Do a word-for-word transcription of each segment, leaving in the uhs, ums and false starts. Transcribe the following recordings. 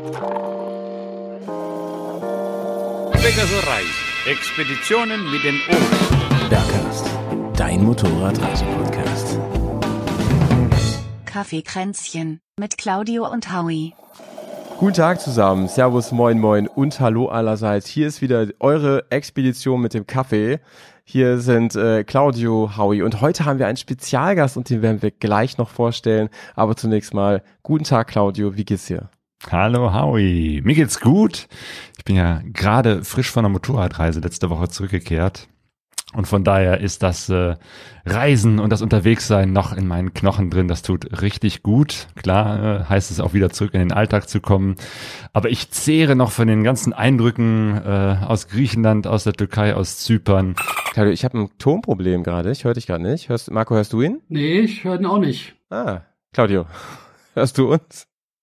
Pegasus Reisen. Expeditionen mit den Ohren. Bergcast, dein Motorradreise-Podcast. Kaffeekränzchen mit Claudio und Howie. Guten Tag zusammen, Servus, Moin Moin und Hallo allerseits. Hier ist wieder eure Expedition mit dem Kaffee. Hier sind äh, Claudio, Howie und heute haben wir einen Spezialgast und den werden wir gleich noch vorstellen. Aber zunächst mal, guten Tag Claudio, wie geht's dir? Hallo Howie, mir geht's gut. Ich bin ja gerade frisch von einer Motorradreise letzte Woche zurückgekehrt und von daher ist das äh, Reisen und das Unterwegssein noch in meinen Knochen drin. Das tut richtig gut. Klar äh, heißt es auch wieder zurück in den Alltag zu kommen, aber ich zehre noch von den ganzen Eindrücken äh, aus Griechenland, aus der Türkei, aus Zypern. Claudio, ich habe ein Tonproblem gerade, ich höre dich gerade nicht. Hörst, Marco, hörst du ihn? Nee, ich höre ihn auch nicht. Ah, Claudio, hörst du uns?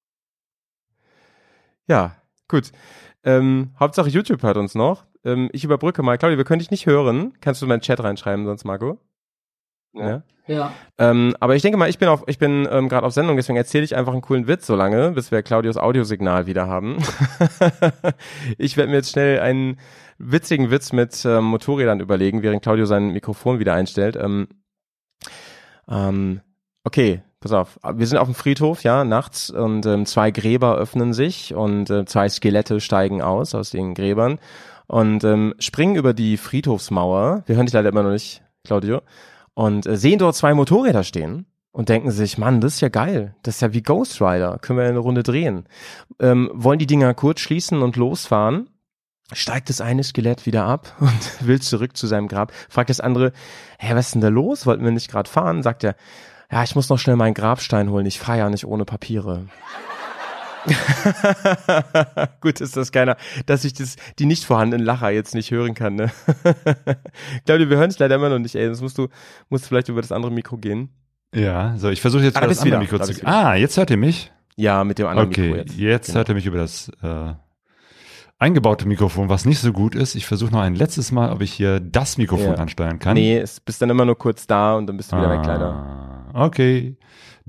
Ja, gut. Ähm, Hauptsache YouTube hört uns noch. Ähm, ich überbrücke mal. Claudia, wir können dich nicht hören. Kannst du in meinen Chat reinschreiben, sonst Marco? Ja. Ja. Ähm, aber ich denke mal, ich bin auf, ich bin ähm, gerade auf Sendung, deswegen erzähle ich einfach einen coolen Witz so lange, bis wir Claudios Audiosignal wieder haben. Ich werde mir jetzt schnell einen witzigen Witz mit ähm, Motorrädern überlegen, während Claudio sein Mikrofon wieder einstellt. Ähm, ähm, okay. Pass auf, wir sind auf dem Friedhof, ja, nachts und ähm, zwei Gräber öffnen sich und äh, zwei Skelette steigen aus aus den Gräbern und ähm, springen über die Friedhofsmauer. Wir hören dich leider immer noch nicht, Claudio. Und äh, sehen dort zwei Motorräder stehen und denken sich, Mann, das ist ja geil. Das ist ja wie Ghost Rider. Können wir eine Runde drehen. Ähm, wollen die Dinger kurz schließen und losfahren. Steigt das eine Skelett wieder ab und will zurück zu seinem Grab. Fragt das andere, hä, was ist denn da los? Wollten wir nicht gerade fahren? Sagt er, ja, ich muss noch schnell meinen Grabstein holen. Ich fahre ja nicht ohne Papiere. Gut, ist das keiner, dass ich das, die nicht vorhandenen Lacher jetzt nicht hören kann, ne? Claudio, wir hören es leider immer noch nicht, ey. Das musst du, musst vielleicht über das andere Mikro gehen. Ja, so, ich versuche jetzt ah, über das andere wieder. Mikro zu... Ah, jetzt hört ihr mich? Ja, mit dem anderen okay, Mikro jetzt. Okay, jetzt genau. Hört ihr mich über das äh, eingebaute Mikrofon, was nicht so gut ist. Ich versuche noch ein letztes Mal, ob ich hier das Mikrofon ja. ansteuern kann. Nee, es bist dann immer nur kurz da und dann bist du wieder ah, weg, leider. Okay,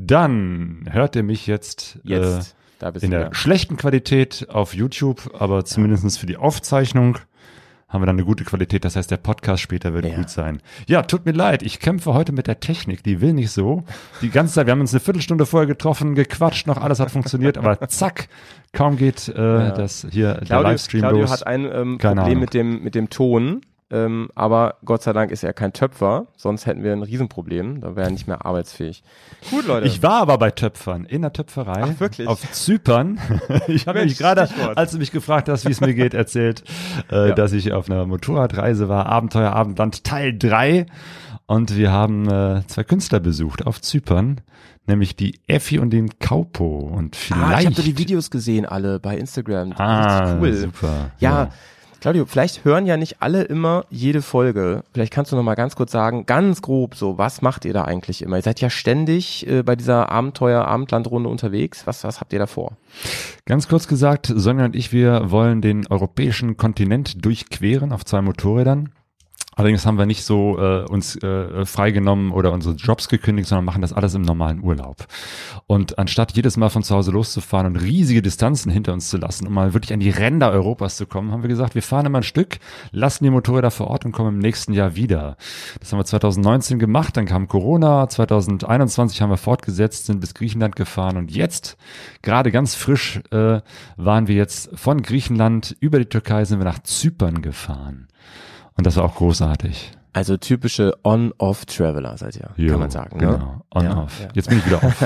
dann hört ihr mich jetzt, jetzt äh, da bist in du der wieder. schlechten Qualität auf YouTube, aber zumindest für die Aufzeichnung haben wir dann eine gute Qualität. Das heißt, der Podcast später wird ja. gut sein. Ja, tut mir leid, ich kämpfe heute mit der Technik, die will nicht so. Die ganze Zeit, wir haben uns eine Viertelstunde vorher getroffen, gequatscht, noch alles hat funktioniert, aber zack, kaum geht äh, ja. das hier Claudio, der Livestream Claudio los. hat ein ähm, Keine Problem Ahnung. mit dem mit dem Ton. Ähm, aber Gott sei Dank ist er kein Töpfer, sonst hätten wir ein Riesenproblem, da wäre er nicht mehr arbeitsfähig. Gut, Leute. Ich war aber bei Töpfern, in der Töpferei. Ach, wirklich? Auf Zypern. Ich habe mich gerade, als du mich gefragt hast, wie es mir geht, erzählt, äh, ja. dass ich auf einer Motorradreise war, Abenteuer Abendland Teil drei und wir haben äh, zwei Künstler besucht auf Zypern, nämlich die Effi und den Kaupo und vielleicht... Ah, ich habe die Videos gesehen, alle bei Instagram. Ah, richtig cool. Super. Ja, ja. Claudio, vielleicht hören ja nicht alle immer jede Folge. Vielleicht kannst du noch mal ganz kurz sagen, ganz grob so, was macht ihr da eigentlich immer? Ihr seid ja ständig äh, bei dieser Abenteuer-Abendlandrunde unterwegs. Was, was habt ihr da vor? Ganz kurz gesagt, Sonja und ich, wir wollen den europäischen Kontinent durchqueren auf zwei Motorrädern. Allerdings haben wir nicht so äh, uns äh, freigenommen oder unsere Jobs gekündigt, sondern machen das alles im normalen Urlaub. Und anstatt jedes Mal von zu Hause loszufahren und riesige Distanzen hinter uns zu lassen, um mal wirklich an die Ränder Europas zu kommen, haben wir gesagt, wir fahren immer ein Stück, lassen die Motorräder vor Ort und kommen im nächsten Jahr wieder. Das haben wir zwanzig neunzehn gemacht, dann kam Corona, zwanzig einundzwanzig haben wir fortgesetzt, sind bis Griechenland gefahren und jetzt, gerade ganz frisch, äh, waren wir jetzt von Griechenland über die Türkei, sind wir nach Zypern gefahren. Und das war auch großartig. Also typische On-Off-Traveler seid ihr, jo, kann man sagen. Genau, ne? On-Off. Ja, ja. Jetzt bin ich wieder off.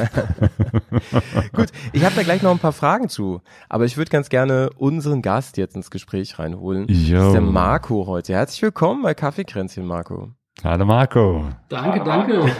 Gut, ich habe da gleich noch ein paar Fragen zu, aber ich würde ganz gerne unseren Gast jetzt ins Gespräch reinholen. Jo. Das ist der Marco heute. Herzlich willkommen bei Kaffeekränzchen, Marco. Hallo Marco. Danke, danke.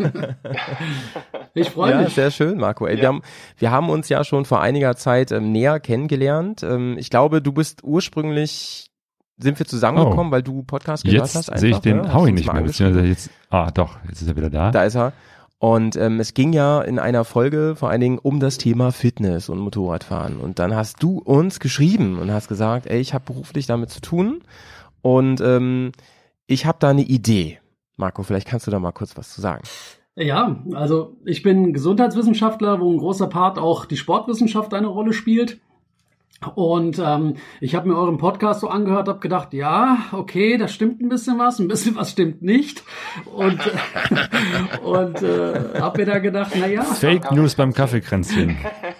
Ich freue ja, mich. Ja, sehr schön, Marco. Ey, ja. wir, haben, wir haben uns ja schon vor einiger Zeit ähm, näher kennengelernt. Ähm, ich glaube, du bist ursprünglich... Sind wir zusammengekommen, oh. weil du Podcast gehört jetzt hast? Jetzt sehe ich den ne? Howie nicht mehr. Beziehungsweise jetzt, ah doch, jetzt ist er wieder da. Da ist er. Und ähm, es ging ja in einer Folge vor allen Dingen um das Thema Fitness und Motorradfahren. Und dann hast du uns geschrieben und hast gesagt, ey, ich habe beruflich damit zu tun und ähm, ich habe da eine Idee. Marco, vielleicht kannst du da mal kurz was zu sagen. Ja, also ich bin Gesundheitswissenschaftler, wo ein großer Part auch die Sportwissenschaft eine Rolle spielt. Und ähm, ich habe mir euren Podcast so angehört, habe gedacht, ja, okay, da stimmt ein bisschen was, ein bisschen was stimmt nicht. Und äh, und äh, habe mir da gedacht, na ja, Fake News beim Kaffeekränzchen.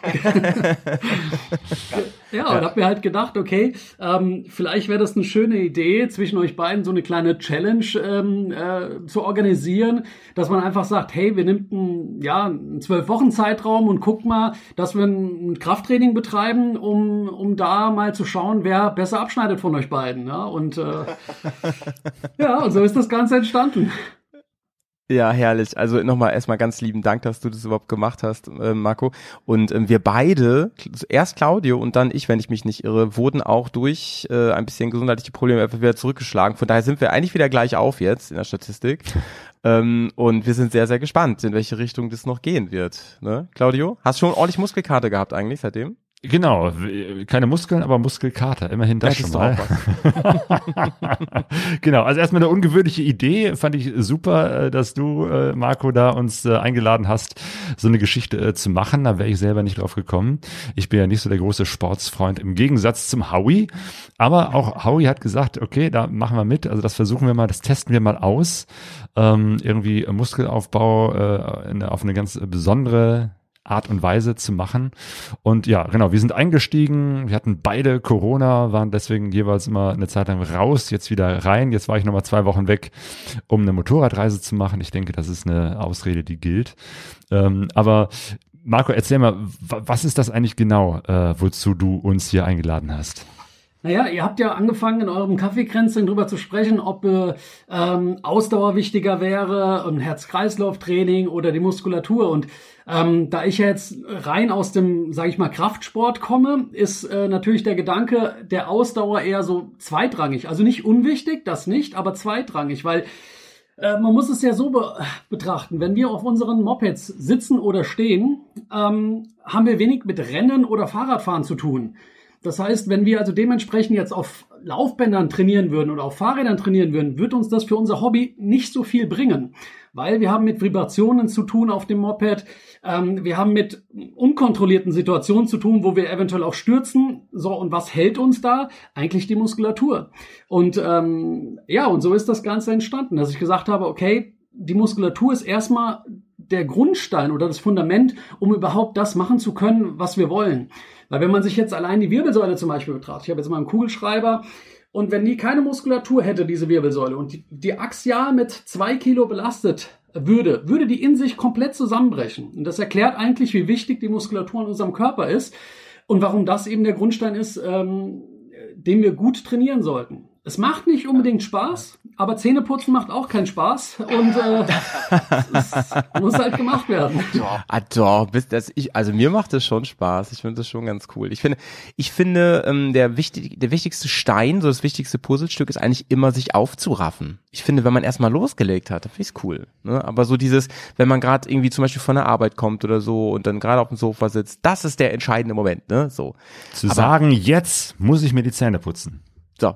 ja, und habe mir halt gedacht, okay, ähm, vielleicht wäre das eine schöne Idee, zwischen euch beiden so eine kleine Challenge ähm, äh, zu organisieren, dass man einfach sagt, hey, wir nehmen einen, ja, einen zwölf Wochen Zeitraum und guck mal, dass wir ein Krafttraining betreiben, um um da mal zu schauen, wer besser abschneidet von euch beiden. Ja, und äh, ja, und so ist das Ganze entstanden. Ja, herrlich. Also nochmal erstmal ganz lieben Dank, dass du das überhaupt gemacht hast, äh, Marco. Und ähm, wir beide, erst Claudio und dann ich, wenn ich mich nicht irre, wurden auch durch äh, ein bisschen gesundheitliche Probleme einfach wieder zurückgeschlagen. Von daher sind wir eigentlich wieder gleich auf jetzt in der Statistik. ähm, und wir sind sehr, sehr gespannt, in welche Richtung das noch gehen wird. Ne? Claudio, hast du schon ordentlich Muskelkater gehabt eigentlich seitdem? Genau, keine Muskeln, aber Muskelkater, immerhin das, das schon mal. Genau, also erstmal eine ungewöhnliche Idee, fand ich super, dass du, Marco, da uns eingeladen hast, so eine Geschichte zu machen, da wäre ich selber nicht drauf gekommen. Ich bin ja nicht so der große Sportsfreund im Gegensatz zum Howie, aber auch Howie hat gesagt, okay, da machen wir mit, also das versuchen wir mal, das testen wir mal aus, ähm, irgendwie Muskelaufbau äh, auf eine ganz besondere Art und Weise zu machen. Und ja, genau, wir sind eingestiegen, wir hatten beide Corona, waren deswegen jeweils immer eine Zeit lang raus, jetzt wieder rein. Jetzt war ich nochmal zwei Wochen weg, um eine Motorradreise zu machen. Ich denke, das ist eine Ausrede, die gilt. Ähm, aber Marco, erzähl mal, was ist das eigentlich genau, äh, wozu du uns hier eingeladen hast? Naja, ihr habt ja angefangen, in eurem Kaffeekränzchen drüber zu sprechen, ob äh, ähm, Ausdauer wichtiger wäre, ein Herz-Kreislauf-Training oder die Muskulatur. Und ähm, da ich ja jetzt rein aus dem, sage ich mal, Kraftsport komme, ist äh, natürlich der Gedanke der Ausdauer eher so zweitrangig. Also nicht unwichtig, das nicht, aber zweitrangig, weil äh, man muss es ja so be- betrachten, wenn wir auf unseren Mopeds sitzen oder stehen, ähm, haben wir wenig mit Rennen oder Fahrradfahren zu tun. Das heißt, wenn wir also dementsprechend jetzt auf Laufbändern trainieren würden oder auf Fahrrädern trainieren würden, wird uns das für unser Hobby nicht so viel bringen. Weil wir haben mit Vibrationen zu tun auf dem Moped, ähm, wir haben mit unkontrollierten Situationen zu tun, wo wir eventuell auch stürzen. So, und was hält uns da? Eigentlich die Muskulatur. Und ähm, ja, und so ist das Ganze entstanden, dass ich gesagt habe, okay, die Muskulatur ist erstmal der Grundstein oder das Fundament, um überhaupt das machen zu können, was wir wollen. Weil wenn man sich jetzt allein die Wirbelsäule zum Beispiel betrachtet, ich habe jetzt mal einen Kugelschreiber, und wenn die keine Muskulatur hätte, diese Wirbelsäule, und die, die axial mit zwei Kilo belastet würde, würde die in sich komplett zusammenbrechen. Und das erklärt eigentlich, wie wichtig die Muskulatur in unserem Körper ist und warum das eben der Grundstein ist, ähm, den wir gut trainieren sollten. Es macht nicht unbedingt Spaß, aber Zähneputzen macht auch keinen Spaß und äh, es muss halt gemacht werden. Ah doch, bist das ich, also mir macht das schon Spaß. Ich finde das schon ganz cool. Ich finde, ich finde ähm, der wichtig, der wichtigste Stein, so das wichtigste Puzzlestück ist eigentlich immer sich aufzuraffen. Ich finde, wenn man erstmal losgelegt hat, dann finde ich es cool. Ne? Aber so dieses, wenn man gerade irgendwie zum Beispiel von der Arbeit kommt oder so und dann gerade auf dem Sofa sitzt, das ist der entscheidende Moment. Ne? So zu aber, sagen, jetzt muss ich mir die Zähne putzen. So.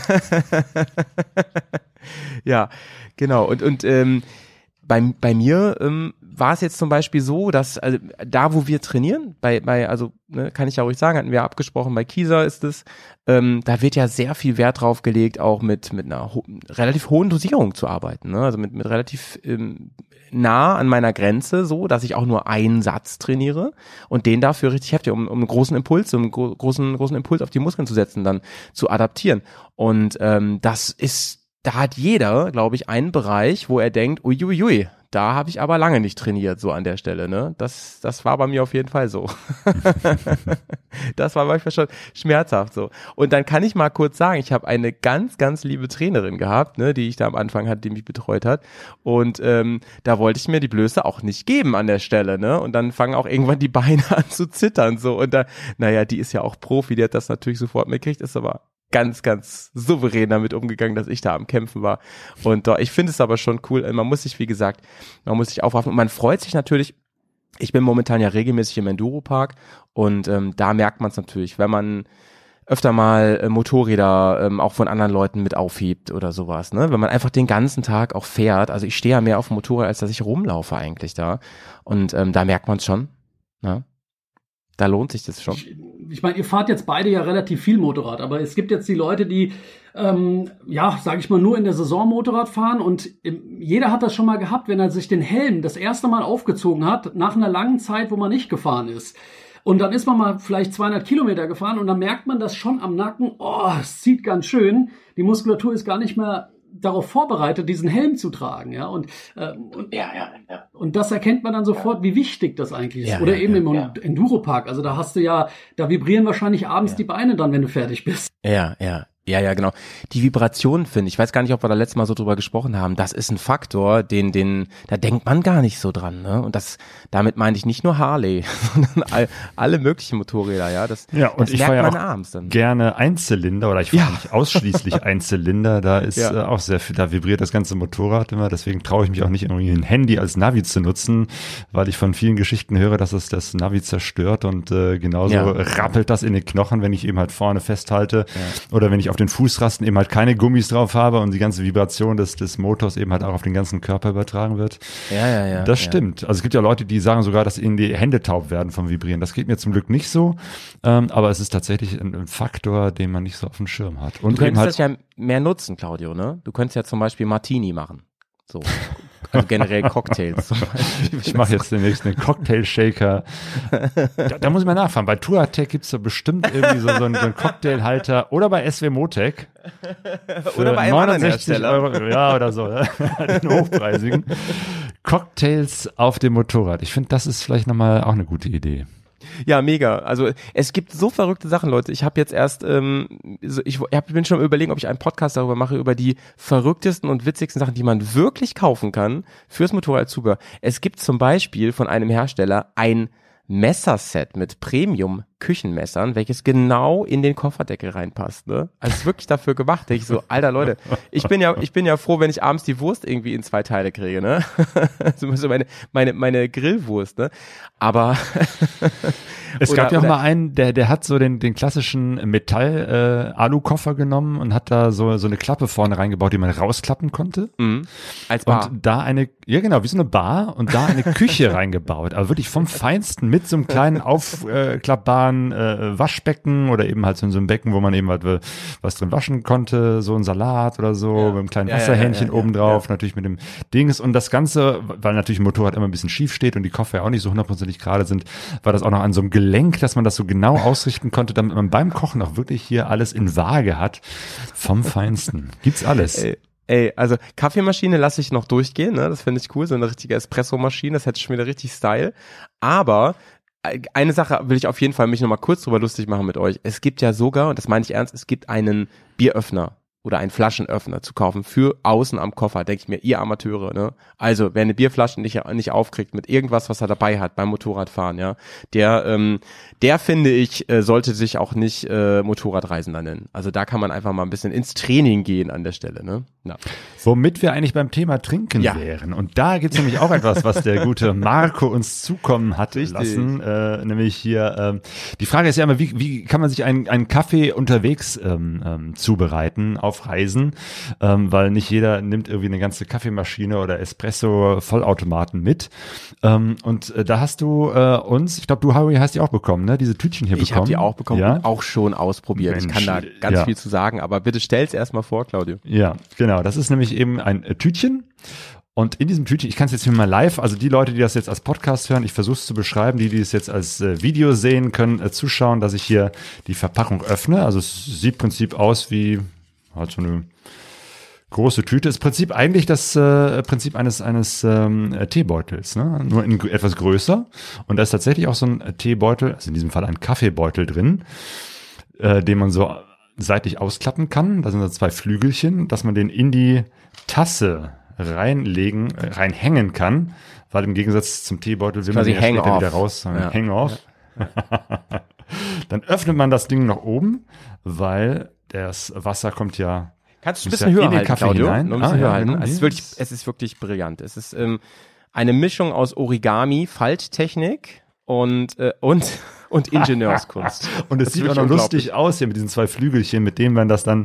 Ja, genau. Und, und ähm, bei, bei mir ähm, war es jetzt zum Beispiel so, dass also, da, wo wir trainieren, bei, bei also ne, kann ich ja ruhig sagen, hatten wir abgesprochen, bei Kieser ist es, ähm, da wird ja sehr viel Wert drauf gelegt, auch mit mit einer ho- relativ hohen Dosierung zu arbeiten, ne? Also mit mit relativ ähm, nah an meiner Grenze, so, dass ich auch nur einen Satz trainiere und den dafür richtig heftig, um, um einen großen Impuls, um einen gro- großen großen Impuls auf die Muskeln zu setzen, dann zu adaptieren. Und ähm, das ist, da hat jeder, glaube ich, einen Bereich, wo er denkt, uiuiui, da habe ich aber lange nicht trainiert, so an der Stelle, ne? Das, das war bei mir auf jeden Fall so. Das war manchmal schon schmerzhaft so. Und dann kann ich mal kurz sagen, ich habe eine ganz, ganz liebe Trainerin gehabt, ne, die ich da am Anfang hatte, die mich betreut hat. Und ähm, da wollte ich mir die Blöße auch nicht geben an der Stelle, ne? Und dann fangen auch irgendwann die Beine an zu zittern, so. Und da, naja, die ist ja auch Profi, die hat das natürlich sofort mitgekriegt, ist aber ganz, ganz souverän damit umgegangen, dass ich da am Kämpfen war. Und uh, ich finde es aber schon cool. Man muss sich, wie gesagt, man muss sich aufraffen und man freut sich natürlich. Ich bin momentan ja regelmäßig im Enduropark und ähm, da merkt man es natürlich, wenn man öfter mal äh, Motorräder ähm, auch von anderen Leuten mit aufhebt oder sowas, ne? Wenn man einfach den ganzen Tag auch fährt. Also ich stehe ja mehr auf dem Motorrad, als dass ich rumlaufe eigentlich da. Und ähm, da merkt man es schon, ne? Da lohnt sich das schon. ich meine, ihr fahrt jetzt beide ja relativ viel Motorrad, aber es gibt jetzt die Leute, die, ähm, ja, sage ich mal, nur in der Saison Motorrad fahren und ähm, jeder hat das schon mal gehabt, wenn er sich den Helm das erste Mal aufgezogen hat, nach einer langen Zeit, wo man nicht gefahren ist. Und dann ist man mal vielleicht zweihundert Kilometer gefahren und dann merkt man das schon am Nacken, oh, es zieht ganz schön, die Muskulatur ist gar nicht mehr darauf vorbereitet, diesen Helm zu tragen, ja, und, äh, und, ja, ja, ja. und das erkennt man dann sofort, ja. wie wichtig das eigentlich ist. Ja, Oder ja, eben ja, im ja. Enduropark, also da hast du ja, da vibrieren wahrscheinlich abends ja. die Beine dann, wenn du fertig bist. Ja, ja. Ja, ja, genau. Die Vibration, finde ich, ich weiß gar nicht, ob wir da letztes Mal so drüber gesprochen haben, das ist ein Faktor, den, den, da denkt man gar nicht so dran, ne? Und das, damit meine ich nicht nur Harley, sondern all, alle möglichen Motorräder, ja. Das, ja, und das ich merkt fahre ja man auch abends dann. gerne Einzylinder, oder ich fahre Ja. nicht ausschließlich Einzylinder, da ist ja. äh, auch sehr viel, da vibriert das ganze Motorrad immer, deswegen traue ich mich auch nicht irgendwie ein Handy als Navi zu nutzen, weil ich von vielen Geschichten höre, dass es das Navi zerstört und äh, genauso Ja. rappelt das in den Knochen, wenn ich eben halt vorne festhalte ja. oder wenn ich auf den Fußrasten eben halt keine Gummis drauf habe und die ganze Vibration des, des Motors eben halt auch auf den ganzen Körper übertragen wird. Ja, ja, ja. Das ja. stimmt. Also es gibt ja Leute, die sagen sogar, dass ihnen die Hände taub werden vom Vibrieren. Das geht mir zum Glück nicht so, ähm, aber es ist tatsächlich ein, ein Faktor, den man nicht so auf dem Schirm hat. Und du könntest halt das ja mehr nutzen, Claudio, ne? Du könntest ja zum Beispiel Martini machen. So. Also generell Cocktails. Zum Beispiel. Ich mache jetzt demnächst einen Cocktail-Shaker. Da, da muss ich mal nachfragen. Bei Touratech gibt's da bestimmt irgendwie so, so, einen, so einen Cocktailhalter oder bei S W Motec. Oder bei einem anderen Hersteller. Euro, ja, oder so. Den hochpreisigen. Cocktails auf dem Motorrad. Ich finde, das ist vielleicht nochmal auch eine gute Idee. Ja, mega. Also es gibt so verrückte Sachen, Leute. Ich habe jetzt erst, ähm, so, ich hab, bin schon überlegen, ob ich einen Podcast darüber mache, über die verrücktesten und witzigsten Sachen, die man wirklich kaufen kann fürs Motorradzubehör. Es gibt zum Beispiel von einem Hersteller ein Messerset mit Premium-Küchenmessern, welches genau in den Kofferdeckel reinpasst, ne? Also es ist wirklich dafür gemacht. Ich so, alter Leute, ich bin ja, ich bin ja froh, wenn ich abends die Wurst irgendwie in zwei Teile kriege, ne? So meine, meine, meine Grillwurst, ne? Aber es oder, gab ja auch oder, mal einen, der, der hat so den, den klassischen Metall-Alu-Koffer äh, genommen und hat da so, so eine Klappe vorne reingebaut, die man rausklappen konnte. Mhm. Als Bar. Und da eine, ja genau, wie so eine Bar und da eine Küche reingebaut. Aber wirklich vom Feinsten mit so einem kleinen aufklappbaren äh, Waschbecken oder eben halt so, so einem Becken, wo man eben halt äh, was drin waschen konnte, so ein Salat oder so, ja. mit einem kleinen ja, Wasserhähnchen ja, ja, ja, obendrauf, ja. natürlich mit dem Dings. Und das Ganze, weil natürlich ein Motorrad immer ein bisschen schief steht und die Koffer ja auch nicht so hundertprozentig gerade sind, war das auch noch an so einem Gelenk, dass man das so genau ausrichten konnte, damit man beim Kochen auch wirklich hier alles in Waage hat. Vom Feinsten. Gibt's alles. Ey. Ey, also Kaffeemaschine lasse ich noch durchgehen, ne? Das finde ich cool, so eine richtige Espresso-Maschine, das hätte schon wieder richtig Style. Aber eine Sache will ich auf jeden Fall mich nochmal kurz drüber lustig machen mit euch. Es gibt ja sogar, und das meine ich ernst, es gibt einen Bieröffner oder einen Flaschenöffner zu kaufen für außen am Koffer, denke ich mir, ihr Amateure, ne? Also, wer eine Bierflasche nicht, nicht aufkriegt mit irgendwas, was er dabei hat beim Motorradfahren, ja, der, ähm, der finde ich, äh, sollte sich auch nicht äh, Motorradreisender nennen. Also da kann man einfach mal ein bisschen ins Training gehen an der Stelle, ne? Ja. Womit wir eigentlich beim Thema Trinken ja. wären. Und da gibt's nämlich auch etwas, was der gute Marco uns zukommen hat Richtig. lassen. Äh, nämlich hier, ähm, die Frage ist ja immer, wie, wie kann man sich einen, einen Kaffee unterwegs ähm, ähm, zubereiten auf Reisen? Ähm, weil nicht jeder nimmt irgendwie eine ganze Kaffeemaschine oder Espresso-Vollautomaten mit. Ähm, und äh, da hast du äh, uns, ich glaube, du, Harry, hast die auch bekommen, ne? Diese Tütchen hier ich bekommen. Ich habe die auch bekommen ja? und auch schon ausprobiert. Mensch, ich kann da ganz ja. viel zu sagen, aber bitte stell's erstmal vor, Claudio. Ja, genau. Das ist nämlich eben ein äh, Tütchen. Und in diesem Tütchen, ich kann es jetzt hier mal live, also die Leute, die das jetzt als Podcast hören, ich versuche es zu beschreiben, die, die es jetzt als äh, Video sehen, können äh, zuschauen, dass ich hier die Verpackung öffne. Also es sieht im Prinzip aus wie halt so eine große Tüte. Ist im Prinzip eigentlich das äh, Prinzip eines eines ähm, Teebeutels, ne? Nur in etwas größer. Und da ist tatsächlich auch so ein Teebeutel, also in diesem Fall ein Kaffeebeutel drin, äh, den man so seitlich ausklappen kann. Da sind so zwei Flügelchen, dass man den in die Tasse reinlegen, äh, reinhängen kann, weil im Gegensatz zum Teebeutel will man den ja später wieder raus. Ja. Hang off. Ja. Dann öffnet man das Ding nach oben, weil das Wasser kommt ja. Kannst du ein bisschen ja höher halten, Claudio? Hinein. Noch ein bisschen ah, höher ja, halten. genau. Es ist wirklich, es ist wirklich brillant. Es ist ähm, eine Mischung aus Origami, Falttechnik und äh, und und Ingenieurskunst. Und es sieht auch noch lustig aus hier mit diesen zwei Flügelchen, mit denen man das dann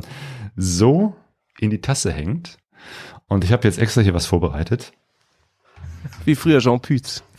so in die Tasse hängt. Und ich habe jetzt extra hier was vorbereitet. Wie früher Jean Pütz.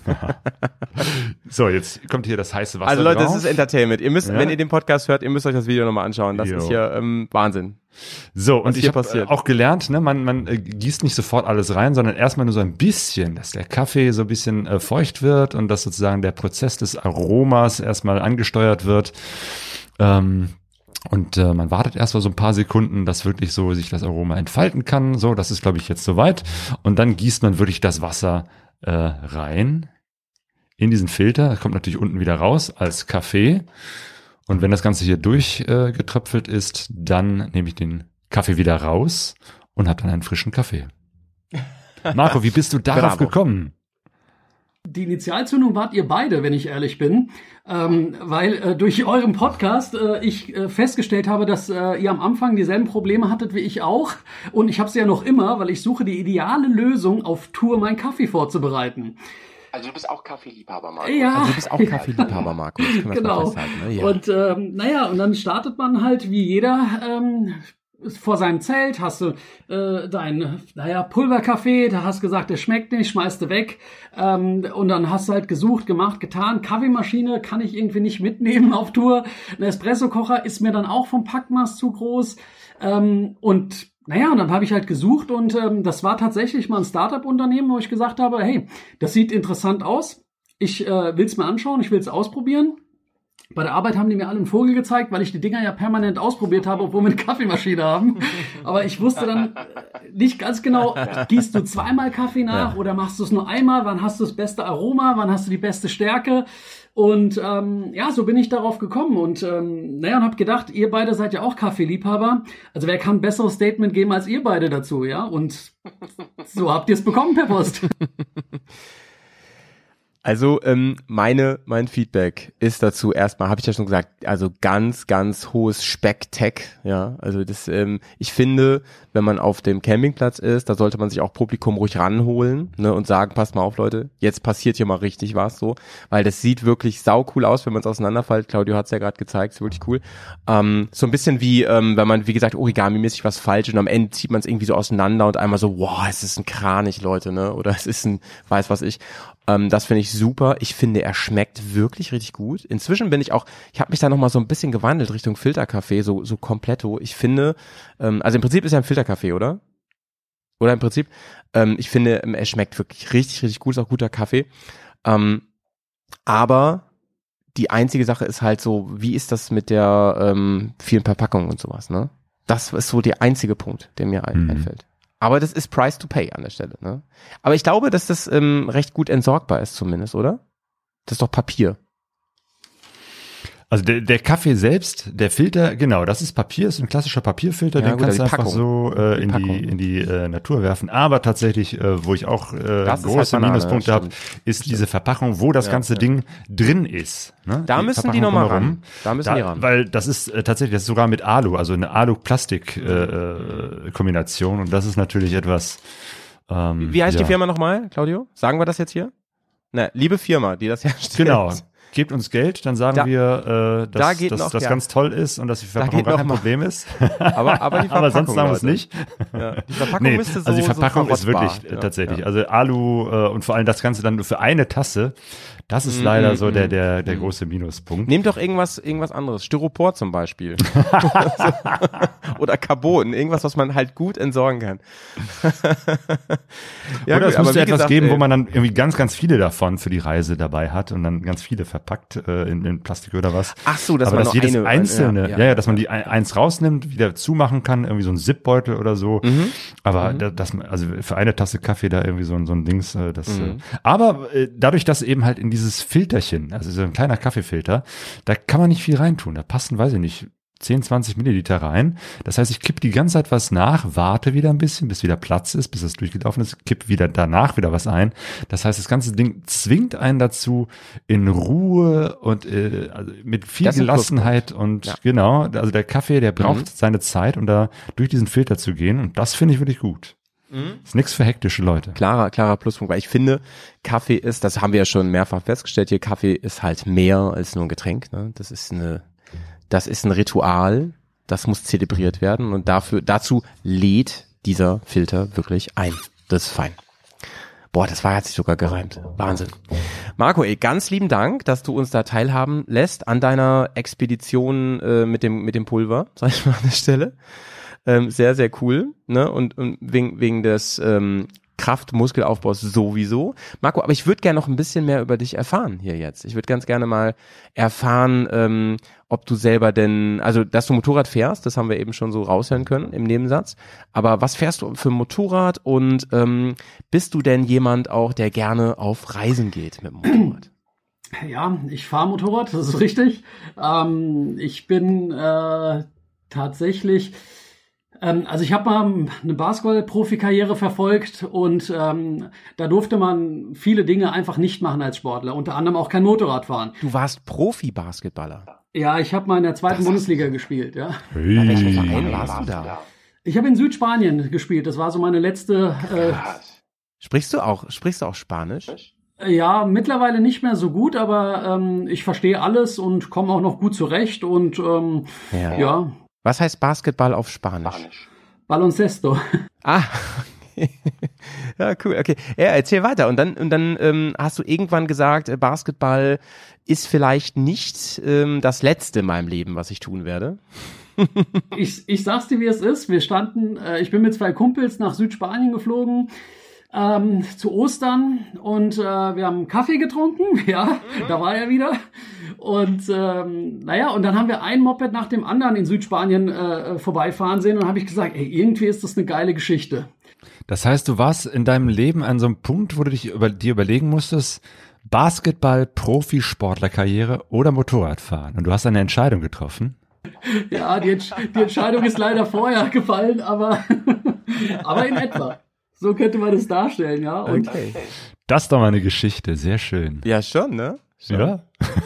So, jetzt kommt hier das heiße Wasser Also Leute, drauf. das ist Entertainment. Ihr müsst, Ja. wenn ihr den Podcast hört, ihr müsst euch das Video nochmal anschauen. Das Jo. ist hier ähm, Wahnsinn. So, Was und ich hier habe passiert. auch gelernt, ne, man, man äh, gießt nicht sofort alles rein, sondern erstmal nur so ein bisschen, dass der Kaffee so ein bisschen äh, feucht wird und dass sozusagen der Prozess des Aromas erstmal angesteuert wird. Ähm, und äh, man wartet erst mal so ein paar Sekunden, dass wirklich so sich das Aroma entfalten kann. So, das ist, glaube ich, jetzt soweit. Und dann gießt man wirklich das Wasser äh, rein in diesen Filter. Das kommt natürlich unten wieder raus als Kaffee. Und wenn das Ganze hier durchgetröpfelt äh, getröpfelt ist, dann nehme ich den Kaffee wieder raus und habe dann einen frischen Kaffee. Marco, wie bist du darauf Bravo. gekommen? Die Initialzündung wart ihr beide, wenn ich ehrlich bin, ähm, weil äh, durch euren Podcast äh, ich äh, festgestellt habe, dass äh, ihr am Anfang dieselben Probleme hattet wie ich auch. Und ich habe sie ja noch immer, weil ich suche die ideale Lösung, auf Tour meinen Kaffee vorzubereiten. Also du bist auch Kaffeeliebhaber, Marco. Ja, Also du bist auch Kaffeeliebhaber, Marco. Das können wir genau. mal festhalten, ne? Ja. Und ähm, naja, und dann startet man halt wie jeder ähm, vor seinem Zelt, hast du äh, dein, naja, Pulverkaffee, da hast gesagt, der schmeckt nicht, schmeißt du weg. Ähm, und dann hast du halt gesucht, gemacht, getan. Kaffeemaschine kann ich irgendwie nicht mitnehmen auf Tour. Ein Espressokocher ist mir dann auch vom Packmaß zu groß. Ähm, und naja, und dann habe ich halt gesucht und ähm, das war tatsächlich mal ein Startup-Unternehmen, wo ich gesagt habe, hey, das sieht interessant aus. Ich äh, will es mir anschauen, ich will es ausprobieren. Bei der Arbeit haben die mir alle einen Vogel gezeigt, weil ich die Dinger ja permanent ausprobiert habe, obwohl wir eine Kaffeemaschine haben. Aber ich wusste dann nicht ganz genau, gießt du zweimal Kaffee nach Ja. oder machst du es nur einmal? Wann hast du das beste Aroma? Wann hast du die beste Stärke? Und ähm, ja, so bin ich darauf gekommen. Und ähm, naja, und habe gedacht, ihr beide seid ja auch Kaffeeliebhaber. Also wer kann ein besseres Statement geben als ihr beide dazu, ja? Und so habt ihr es bekommen per Post. Also ähm, meine mein Feedback ist dazu erstmal, habe ich ja schon gesagt, also ganz ganz hohes Speck-Tech, ja, also das ähm, ich finde, wenn man auf dem Campingplatz ist, da sollte man sich auch Publikum ruhig ranholen, ne, und sagen, passt mal auf, Leute, jetzt passiert hier mal richtig was, so, weil das sieht wirklich sau cool aus, wenn man es auseinanderfällt. Claudio hat es ja gerade gezeigt, ist wirklich cool. Ähm, so ein bisschen wie ähm, wenn man wie gesagt Origami-mäßig was falsch und am Ende zieht man es irgendwie so auseinander und einmal so, wow, es ist ein Kranich, Leute, ne, oder es ist ein, weiß was ich. Ähm, das finde ich super. Ich finde, er schmeckt wirklich richtig gut. Inzwischen bin ich auch, ich habe mich da nochmal so ein bisschen gewandelt Richtung Filterkaffee, so so kompletto. Ich finde, ähm, also im Prinzip ist er ein Filterkaffee, oder? Oder im Prinzip, ähm, ich finde, ähm, er schmeckt wirklich richtig, richtig gut, ist auch guter Kaffee. Ähm, aber die einzige Sache ist halt so, wie ist das mit der ähm, vielen Verpackungen und sowas, ne? Das ist so der einzige Punkt, der mir ein, Mhm. einfällt. Aber das ist Price to Pay an der Stelle, ne? Aber ich glaube, dass das ähm, recht gut entsorgbar ist zumindest, oder? Das ist doch Papier. Also der, der Kaffee selbst, der Filter, genau, das ist Papier, ist ein klassischer Papierfilter, Ja, den gut, kannst du aber die einfach Packung. so äh, Die in, Packung. die, in die äh, Natur werfen. Aber tatsächlich, äh, wo ich auch äh, Das ist große halt Banane, Minuspunkte habe, stimmt. ist diese Verpackung, wo das Ja, ganze ja. Ding drin ist. Ne? Da müssen die Verpackung noch mal drumherum. ran. Da müssen Da, die ran. Weil das ist äh, tatsächlich, das ist sogar mit Alu, also eine Alu-Plastik-Kombination. Äh, Kombination. Und das ist natürlich etwas. Ähm, Wie heißt ja. die Firma nochmal, Claudio? Sagen wir das jetzt hier? Na, liebe Firma, die das herstellt. Genau. Gebt uns Geld, dann sagen Da- wir, äh, da dass geht dass noch, das ja. ganz toll ist und dass die Verpackung geht gar noch kein mal. Problem ist. Aber, aber die Verpackung, Aber sonst sagen wir es Leute. nicht. Ja, die Verpackung Nee, müsste so also die Verpackung so ist wirklich verrottbar. äh, Ja, tatsächlich, ja. also Alu äh, und vor allem das Ganze dann nur für eine Tasse, das ist Mm, leider mm, so der mm. der der große Minuspunkt. Nehmt doch irgendwas, irgendwas anderes. Styropor zum Beispiel. Oder Carbon. Irgendwas, was man halt gut entsorgen kann. Ja, Oder gut, es aber müsste wie etwas gesagt, geben, ey, wo man dann irgendwie ganz, ganz viele davon für die Reise dabei hat und dann ganz viele verpackt äh, in, in Plastik oder was. Ach so, dass Aber man dass nur jedes eine, einzelne, ja, ja, ja, ja, dass man die ein, eins rausnimmt, wieder zumachen kann, irgendwie so ein Zipbeutel oder so. Mhm. Aber da, dass man, also für eine Tasse Kaffee da irgendwie so ein, so ein Dings, äh, das. Mhm. Äh, aber äh, dadurch, dass eben halt in dieses Filterchen, also so ein kleiner Kaffeefilter, da kann man nicht viel reintun. Da passen, weiß ich nicht, zehn, zwanzig Milliliter rein. Das heißt, ich kipp die ganze Zeit was nach, warte wieder ein bisschen, bis wieder Platz ist, bis es durchgelaufen ist, kipp wieder danach wieder was ein. Das heißt, das ganze Ding zwingt einen dazu, in Ruhe und äh, also mit viel Das ist ein Gelassenheit und Ja. genau, also der Kaffee, der braucht Mhm. seine Zeit, um da durch diesen Filter zu gehen und das finde ich wirklich gut. Mhm. Ist nichts für hektische Leute. Klarer, klarer Pluspunkt, weil ich finde, Kaffee ist, das haben wir ja schon mehrfach festgestellt hier, Kaffee ist halt mehr als nur ein Getränk, ne? Das ist eine, das ist ein Ritual, das muss zelebriert werden und dafür, dazu lädt dieser Filter wirklich ein. Das ist fein. Boah, das war, hat sich sogar gereimt. Wahnsinn. Marco, ey, ganz lieben Dank, dass du uns da teilhaben lässt an deiner Expedition äh, mit dem mit dem Pulver, sag ich mal an der Stelle. Ähm, sehr, sehr cool, ne? Und, und wegen, wegen des ähm, Kraft-Muskelaufbaus sowieso. Marco, aber ich würde gerne noch ein bisschen mehr über dich erfahren hier jetzt. Ich würde ganz gerne mal erfahren, ähm, ob du selber denn, also dass du Motorrad fährst, das haben wir eben schon so raushören können im Nebensatz. Aber was fährst du für ein Motorrad und ähm, bist du denn jemand auch, der gerne auf Reisen geht mit dem Motorrad? Ja, ich fahre Motorrad, das ist richtig. Ähm, ich bin äh, tatsächlich... Also ich habe mal eine Basketball-Profikarriere verfolgt und ähm, da durfte man viele Dinge einfach nicht machen als Sportler, unter anderem auch kein Motorrad fahren. Du warst Profi-Basketballer? Ja, ich habe mal in der zweiten das Bundesliga gespielt, ja. Hey. Bei welchem Verein warst du da? Ich habe in Südspanien gespielt, das war so meine letzte... Äh, sprichst du auch, sprichst du auch Spanisch? Ja, mittlerweile nicht mehr so gut, aber ähm, ich verstehe alles und komme auch noch gut zurecht und ähm, ja... ja. Was heißt Basketball auf Spanisch? Baloncesto. Ah, okay. Ja, cool, okay. Ja, erzähl weiter. Und dann, und dann ähm, hast du irgendwann gesagt, äh, Basketball ist vielleicht nicht ähm, das Letzte in meinem Leben, was ich tun werde. ich, ich sag's dir, wie es ist. Wir standen, äh, ich bin mit zwei Kumpels nach Südspanien geflogen. Ähm, zu Ostern und äh, wir haben Kaffee getrunken, ja, da war er wieder und ähm, naja, und dann haben wir ein Moped nach dem anderen in Südspanien äh, vorbeifahren sehen und dann habe ich gesagt, ey, irgendwie ist das eine geile Geschichte. Das heißt, du warst in deinem Leben an so einem Punkt, wo du dich über, dir überlegen musstest, Basketball, Profisportlerkarriere oder Motorradfahren und du hast eine Entscheidung getroffen? Ja, die, die Entscheidung ist leider vorher gefallen, aber, aber in etwa. So könnte man das darstellen, ja. Und okay. Das ist doch mal eine Geschichte, sehr schön. Ja, schon, ne? Schon. Ja.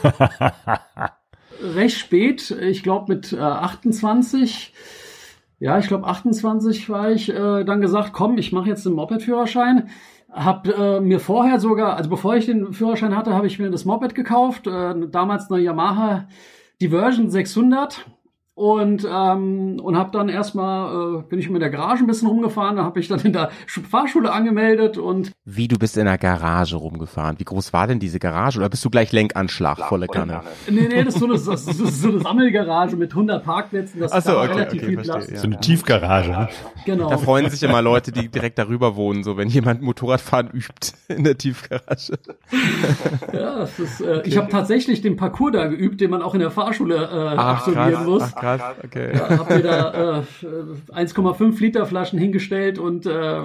Recht spät, ich glaube mit äh, achtundzwanzig, ja, ich glaube achtundzwanzig war ich, äh, dann gesagt, komm, ich mache jetzt den Moped-Führerschein. Hab äh, mir vorher sogar, also bevor ich den Führerschein hatte, habe ich mir das Moped gekauft, äh, damals eine Yamaha Diversion sechshundert. Und ähm, und habe dann erstmal, äh, bin ich in der Garage ein bisschen rumgefahren, da habe ich dann in der Fahrschule angemeldet und... Wie, du bist in der Garage rumgefahren? Wie groß war denn diese Garage? Oder bist du gleich Lenkanschlag, volle Kanne? Nee, nee, das ist so eine, das ist so eine Sammelgarage mit hundert Parkplätzen, das ist so, da okay, relativ okay, viel verstehe, Platz. ja. So eine Tiefgarage, ne? Genau. Da freuen sich immer Leute, die direkt darüber wohnen, so wenn jemand Motorradfahren übt in der Tiefgarage. Ja, das ist, äh, okay. Ich habe tatsächlich den Parcours da geübt, den man auch in der Fahrschule äh, ach, absolvieren krass, muss. Ach krass, okay. Ja, hab mir da äh, eins Komma fünf Liter Flaschen hingestellt und äh,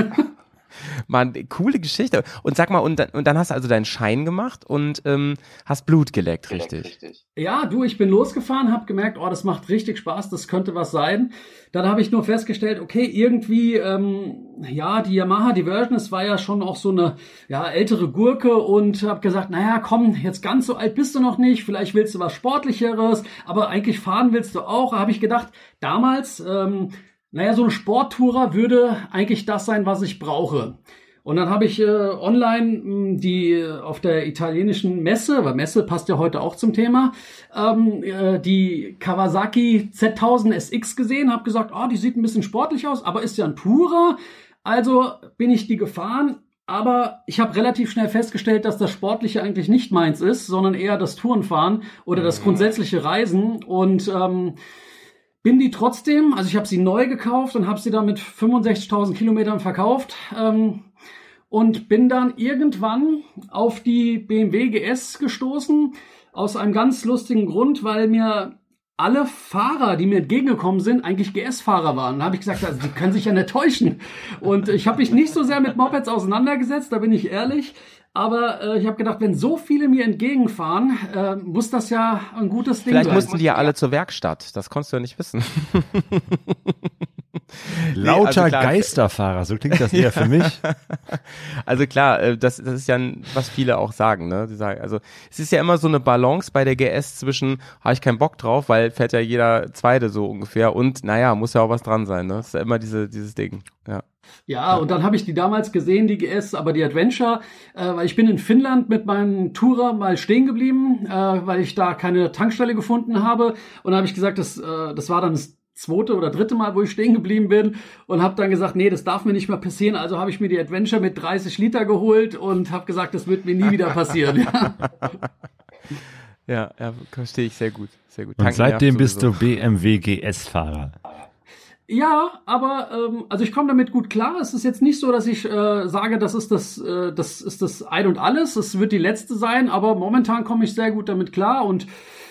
Mann, coole Geschichte. Und sag mal, und dann, und dann hast du also deinen Schein gemacht und ähm, hast Blut geleckt, richtig? Ja, du, ich bin losgefahren, habe gemerkt, oh, das macht richtig Spaß, das könnte was sein. Dann habe ich nur festgestellt, okay, irgendwie, ähm, ja, die Yamaha Diversion, es war ja schon auch so eine ja ältere Gurke und habe gesagt, naja, komm, jetzt ganz so alt bist du noch nicht, vielleicht willst du was Sportlicheres, aber eigentlich fahren willst du auch. Da habe ich gedacht, damals, ähm, naja, so ein Sporttourer würde eigentlich das sein, was ich brauche. Und dann habe ich äh, online mh, die auf der italienischen Messe, weil Messe passt ja heute auch zum Thema, ähm, äh, die Kawasaki Z tausend S X gesehen, habe gesagt, oh, die sieht ein bisschen sportlich aus, aber ist ja ein Tourer. Also bin ich die gefahren, aber ich habe relativ schnell festgestellt, dass das Sportliche eigentlich nicht meins ist, sondern eher das Tourenfahren oder das grundsätzliche Reisen und ähm, bin die trotzdem, also ich habe sie neu gekauft und habe sie dann mit fünfundsechzigtausend Kilometern verkauft ähm, und bin dann irgendwann auf die B M W G S gestoßen, aus einem ganz lustigen Grund, weil mir alle Fahrer, die mir entgegengekommen sind, eigentlich G S-Fahrer waren. Da habe ich gesagt, also, die können sich ja nicht täuschen. Und ich habe mich nicht so sehr mit Mopeds auseinandergesetzt, da bin ich ehrlich. Aber äh, ich habe gedacht, wenn so viele mir entgegenfahren, äh, muss das ja ein gutes Ding Vielleicht sein. mussten die ja alle zur Werkstatt. Das konntest du ja nicht wissen. Lauter nee, also Geisterfahrer, so klingt das eher für mich. Also klar, äh, das, das ist ja, was viele auch sagen, ne? Die sagen, also es ist ja immer so eine Balance bei der G S zwischen, habe ich keinen Bock drauf, weil fährt ja jeder Zweite so ungefähr und naja, muss ja auch was dran sein, ne? Das ist ja immer diese, dieses Ding, ja. Ja, und dann habe ich die damals gesehen, die G S, aber die Adventure, äh, weil ich bin in Finnland mit meinem Tourer mal stehen geblieben, äh, weil ich da keine Tankstelle gefunden habe. Und da habe ich gesagt, das, äh, das war dann das zweite oder dritte Mal, wo ich stehen geblieben bin und habe dann gesagt, nee, das darf mir nicht mehr passieren. Also habe ich mir die Adventure mit dreißig Liter geholt und habe gesagt, das wird mir nie wieder passieren. Ja, ja, ja, verstehe ich sehr gut. Sehr gut. Und Tanken seitdem nervt bist du sowieso. B M W G S-Fahrer. ja aber ähm, also ich komme damit gut klar. Es ist jetzt nicht so, dass ich äh, sage, das ist das, äh, das ist das Ein und Alles. Es wird die letzte sein, aber momentan komme ich sehr gut damit klar und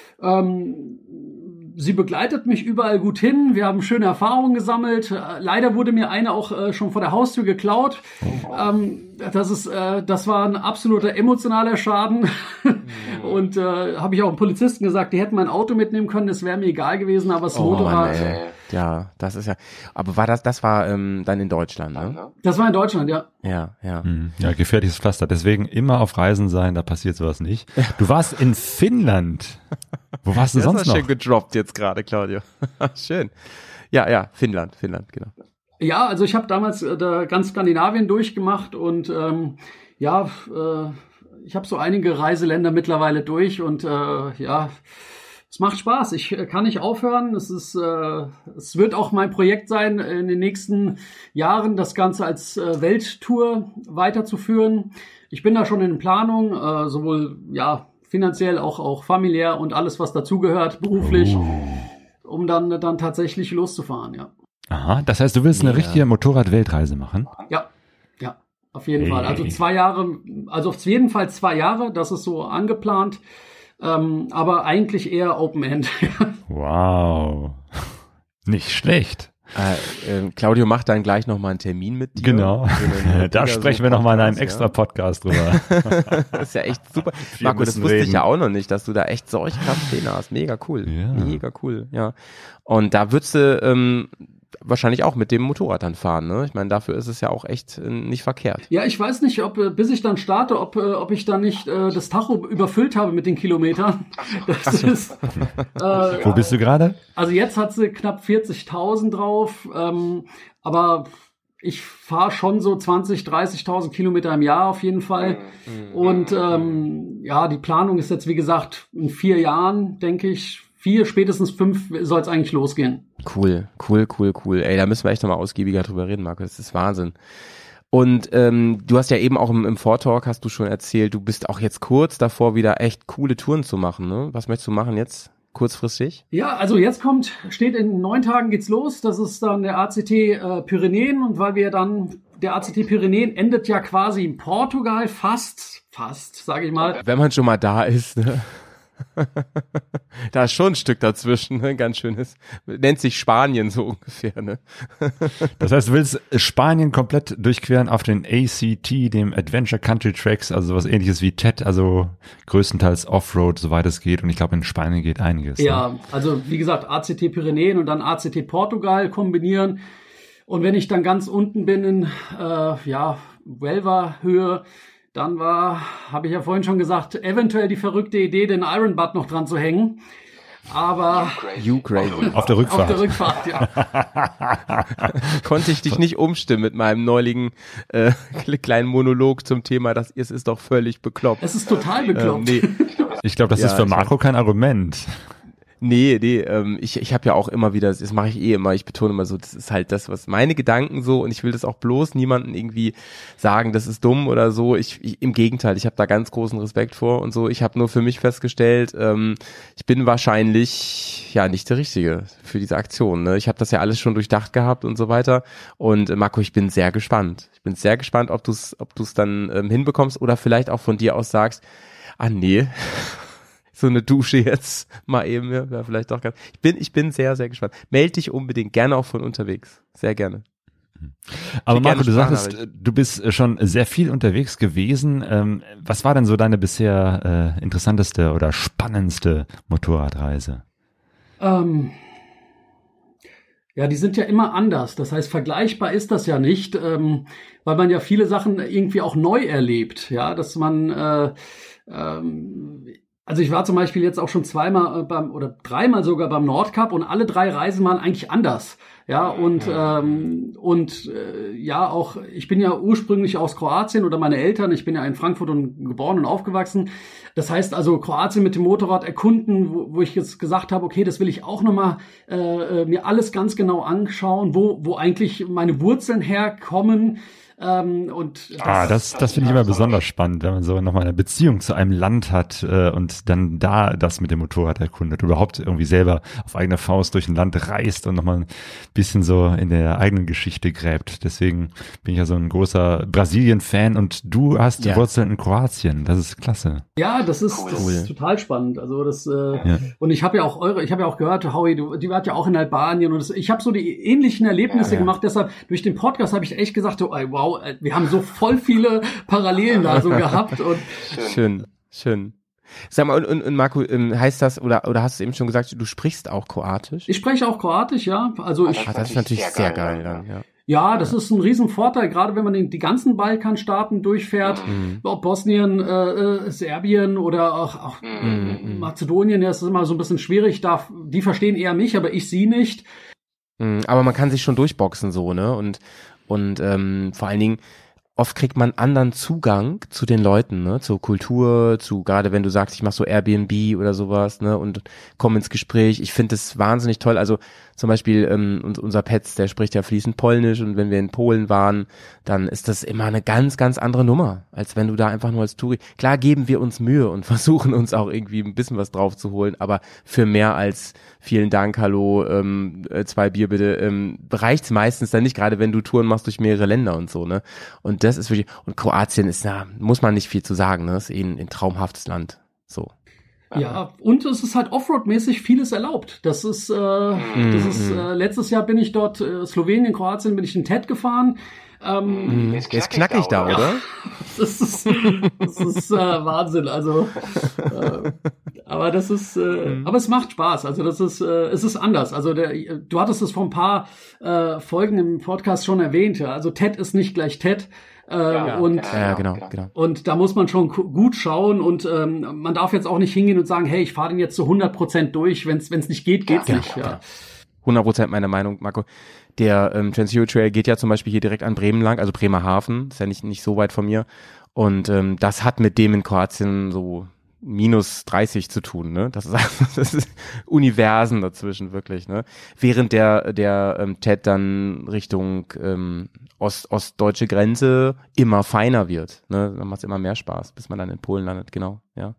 ähm, sie begleitet mich überall gut hin. Wir haben schöne Erfahrungen gesammelt. Äh, leider wurde mir eine auch äh, schon vor der Haustür geklaut. Ähm, das ist, äh, das war ein absoluter emotionaler Schaden. Und äh, habe ich auch einem Polizisten gesagt, die hätten mein Auto mitnehmen können. Das wäre mir egal gewesen, aber das Oh, Motorrad. Mann, ey. Ja, das ist ja. Aber war das, das war ähm, dann in Deutschland, ne? Das war in Deutschland, ja. Ja, ja. Hm. Ja, gefährliches Pflaster. Deswegen immer auf Reisen sein, da passiert sowas nicht. Du warst in Finnland. Wo warst du Das sonst hast noch? du schön gedroppt jetzt gerade, Claudio. Schön. Ja, ja, Finnland, Finnland, genau. Ja, also ich habe damals äh, da ganz Skandinavien durchgemacht und ähm, ja, äh, ich habe so einige Reiseländer mittlerweile durch und äh, ja, es macht Spaß. Ich äh, kann nicht aufhören. Es ist, äh, es wird auch mein Projekt sein, in den nächsten Jahren das Ganze als äh, Welttour weiterzuführen. Ich bin da schon in Planung, äh, sowohl ja finanziell, auch auch familiär und alles, was dazugehört, beruflich, um dann dann tatsächlich loszufahren. Ja, Aha, das heißt, du willst eine Ja. richtige Motorrad-Weltreise machen? ja, ja, auf jeden Hey. Fall. Also zwei Jahre, also auf jeden Fall zwei Jahre. Das ist so angeplant. Ähm, aber eigentlich eher Open End. Wow. Nicht schlecht. Äh, äh, Claudio macht dann gleich nochmal einen Termin mit dir. Genau. Für einen Da sprechen wir nochmal in einem Podcast, extra ja. Podcast drüber. Das ist ja echt super. Wir Marco, das müssen wusste reden. ich ja auch noch nicht, dass du da echt solche Kraftpläne hast. Mega cool. Ja. Mega cool, ja. Und da würdest du ähm, wahrscheinlich auch mit dem Motorrad dann fahren, ne? Ich meine, dafür ist es ja auch echt äh, nicht verkehrt. Ja, ich weiß nicht, ob äh, bis ich dann starte, ob, äh, ob ich dann nicht äh, das Tacho überfüllt habe mit den Kilometern. Das ist, äh, Wo bist du gerade? also jetzt hat sie knapp vierzigtausend drauf, ähm, aber ich fahre schon so zwanzig, dreißigtausend Kilometer im Jahr auf jeden Fall. Und ähm, ja, die Planung ist jetzt, wie gesagt, in vier Jahren, denke ich, vier, spätestens fünf soll es eigentlich losgehen. Cool, cool, cool, cool. Ey, da müssen wir echt nochmal ausgiebiger drüber reden, Marco. Das ist Wahnsinn. Und ähm, du hast ja eben auch im, im Vortalk, hast du schon erzählt, du bist auch jetzt kurz davor, wieder echt coole Touren zu machen, ne? Was möchtest du machen jetzt? Kurzfristig? Ja, also jetzt kommt, steht in neun Tagen geht's los. Das ist dann der A C T äh, Pyrenäen und weil wir dann, der A C T Pyrenäen endet ja quasi in Portugal fast, fast, sage ich mal. Wenn man schon mal da ist, ne? Da ist schon ein Stück dazwischen, ne? Ganz schönes. Nennt sich Spanien so ungefähr, ne? Das heißt, du willst Spanien komplett durchqueren auf den A C T, dem Adventure Country Tracks, also sowas ähnliches wie T E D, also größtenteils Offroad, soweit es geht. Und ich glaube, in Spanien geht einiges. Ne? Ja, also wie gesagt, A C T Pyrenäen und dann A C T Portugal kombinieren. Und wenn ich dann ganz unten bin in, äh, ja, Huelva-Höhe, dann war, habe ich ja vorhin schon gesagt, eventuell die verrückte Idee, den Iron Butt noch dran zu hängen. Aber You crazy. Auf der Rückfahrt. auf der Rückfahrt, ja. Konnte ich dich nicht umstimmen mit meinem neulichen äh, kleinen Monolog zum Thema, das es ist doch völlig bekloppt. Es ist total Ähm, bekloppt. nee, Ich glaube, das Ja, ist für ich Marco kein Argument. nee, nee ähm, ich, ich habe ja auch immer wieder, das mache ich eh immer, ich betone immer so, das ist halt das, was meine Gedanken so und ich will das auch bloß niemanden irgendwie sagen, das ist dumm oder so. Ich, ich im Gegenteil, ich habe da ganz großen Respekt vor und so. Ich habe nur für mich festgestellt, ähm, ich bin wahrscheinlich ja nicht der Richtige für diese Aktion. Ne? Ich habe das ja alles schon durchdacht gehabt und so weiter. Und äh, Marco, ich bin sehr gespannt. Ich bin sehr gespannt, ob du es ob du's dann ähm, hinbekommst oder vielleicht auch von dir aus sagst, ah nee, so eine Dusche jetzt mal eben, ja, wäre vielleicht doch ganz. Ich bin, ich bin sehr, sehr gespannt. Meld dich unbedingt, gerne auch von unterwegs. Sehr gerne. Aber gerne Marco, du sagtest, Sprachnachricht. du bist schon sehr viel unterwegs gewesen. Ähm, was war denn so deine bisher äh, interessanteste oder spannendste Motorradreise? Ähm, ja, die sind ja immer anders. Das heißt, vergleichbar ist das ja nicht, ähm, weil man ja viele Sachen irgendwie auch neu erlebt. Ja, dass man, äh, ähm, Also ich war zum Beispiel jetzt auch schon zweimal beim oder dreimal sogar beim Nordcup und alle drei Reisen waren eigentlich anders. Ja, und ähm, und äh, ja, auch ich bin ja ursprünglich aus Kroatien oder meine Eltern, ich bin ja in Frankfurt und geboren und aufgewachsen. Das heißt also Kroatien mit dem Motorrad erkunden, wo, wo ich jetzt gesagt habe, okay, das will ich auch nochmal äh, mir alles ganz genau anschauen, wo wo eigentlich meine Wurzeln herkommen. Ähm, und das, ah, das, das finde ich immer besonders spannend, wenn man so nochmal eine Beziehung zu einem Land hat äh, und dann da das mit dem Motorrad erkundet, überhaupt irgendwie selber auf eigene Faust durch ein Land reist und nochmal ein bisschen so in der eigenen Geschichte gräbt. Deswegen bin ich ja so ein großer Brasilien-Fan und du hast Ja. Wurzeln in Kroatien. Das ist klasse. Ja, das ist, das Cool. ist total spannend. Also das äh, Ja. und ich habe ja auch eure, ich habe ja auch gehört, Howie, du, die wart ja auch in Albanien und das, ich habe so die ähnlichen Erlebnisse Ja, ja. gemacht. Deshalb durch den Podcast habe ich echt gesagt, oh, ey, wow, wir haben so voll viele Parallelen da so gehabt und Schön, schön. Sag mal, und, und, und Marco, ähm, heißt das, oder, oder hast du eben schon gesagt, du sprichst auch Kroatisch? ich spreche auch Kroatisch, ja. Also ich, Ah, das ist natürlich sehr geil dann, ja. ja, das ist ein Riesenvorteil, gerade wenn man den, die ganzen Balkanstaaten durchfährt, ob Bosnien, äh, äh, Serbien oder auch, auch Mhm. Mazedonien, ja, das ist immer so ein bisschen schwierig. Da, die verstehen eher mich, aber ich sie nicht. Mhm, aber man kann sich schon durchboxen so, ne? Und, und ähm, vor allen Dingen, oft kriegt man anderen Zugang zu den Leuten, ne, zur Kultur, zu, gerade wenn du sagst, ich mache so Airbnb oder sowas, ne, und komm ins Gespräch. Ich finde das wahnsinnig toll. Also zum Beispiel ähm, uns- unser Petz, der spricht ja fließend Polnisch und wenn wir in Polen waren, dann ist das immer eine ganz, ganz andere Nummer, als wenn du da einfach nur als Touri. Klar geben wir uns Mühe und versuchen uns auch irgendwie ein bisschen was drauf zu holen, aber für mehr als vielen Dank, hallo, ähm, äh, zwei Bier bitte, ähm, reicht's meistens dann nicht, gerade wenn du Touren machst durch mehrere Länder und so, ne? Und das ist wirklich, und Kroatien ist, na, muss man nicht viel zu sagen, ne? Ist eh ein, ein traumhaftes Land, so. Ja, und es ist halt Offroad-mäßig vieles erlaubt. Das ist, äh, das ist äh, letztes Jahr bin ich dort, äh, Slowenien, Kroatien, bin ich in T E D gefahren. Ähm, Der ist knackig da, oder? Das ist, das ist äh, Wahnsinn. Also, äh, aber das ist, äh, aber es macht Spaß. Also das ist, äh, es ist anders. Also der, du hattest es vor ein paar äh, Folgen im Podcast schon erwähnt. Ja. Also T E D ist nicht gleich T E D. Äh, Ja, und Ja, genau, genau. und da muss man schon ku- gut schauen und ähm, man darf jetzt auch nicht hingehen und sagen, hey, ich fahre den jetzt zu hundert Prozent durch. Wenn es nicht geht, geht's Ja, nicht. Ja. hundert Prozent meine Meinung, Marco. Der ähm, Trans-Euro Trail geht ja zum Beispiel hier direkt an Bremen lang, also Bremerhaven, ist ja nicht, nicht so weit von mir. Und ähm, das hat mit dem in Kroatien so minus dreißig zu tun, ne? Das ist, das ist Universen dazwischen, wirklich, ne? Während der, der ähm, T E D dann Richtung ähm, Ost, ostdeutsche Grenze immer feiner wird, ne? Dann macht es immer mehr Spaß, bis man dann in Polen landet, genau, ja.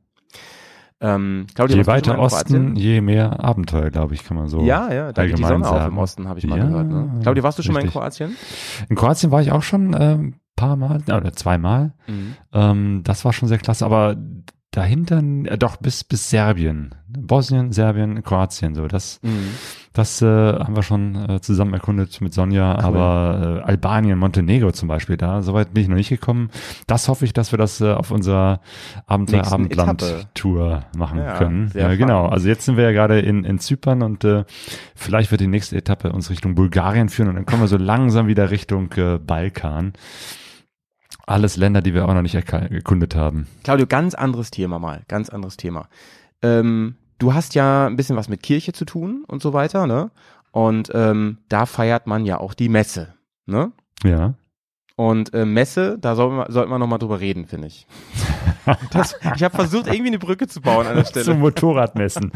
Ähm, Claudia, Je warst du schon weiter mal in Osten, Kroatien? je mehr Abenteuer, glaube ich, kann man so Ja, ja, da geht die allgemein Sonne auf sagen. im Osten, habe ich mal Ja, gehört. Ne? Claudia, warst du schon mal in richtig. Kroatien? In Kroatien war ich auch schon ein äh, paar Mal, oder zweimal. Mhm. Ähm, das war schon sehr klasse, aber dahinter, äh, doch bis bis Serbien. Bosnien, Serbien, Kroatien, so das Mhm. das äh, haben wir schon äh, zusammen erkundet mit Sonja, Cool. aber äh, Albanien, Montenegro zum Beispiel, da soweit bin ich noch nicht gekommen. Das hoffe ich, dass wir das äh, auf unserer Abenteuer Nächsten Abendland Etappe. Tour machen Ja, können. sehr Ja, genau. fun. Also jetzt sind wir ja gerade in in Zypern und äh, vielleicht wird die nächste Etappe uns Richtung Bulgarien führen und dann kommen wir so langsam wieder Richtung äh, Balkan. Alles Länder, die wir auch noch nicht erka- erkundet haben. Claudio, ganz anderes Thema mal, ganz anderes Thema. Ähm, du hast ja ein bisschen was mit Kirche zu tun und so weiter, ne? Und ähm, da feiert man ja auch die Messe, ne? Ja. Und äh, Messe, da sollten wir, sollten wir nochmal drüber reden, finde ich. Das, ich habe versucht, irgendwie eine Brücke zu bauen an der Zum Stelle. Motorradmessen.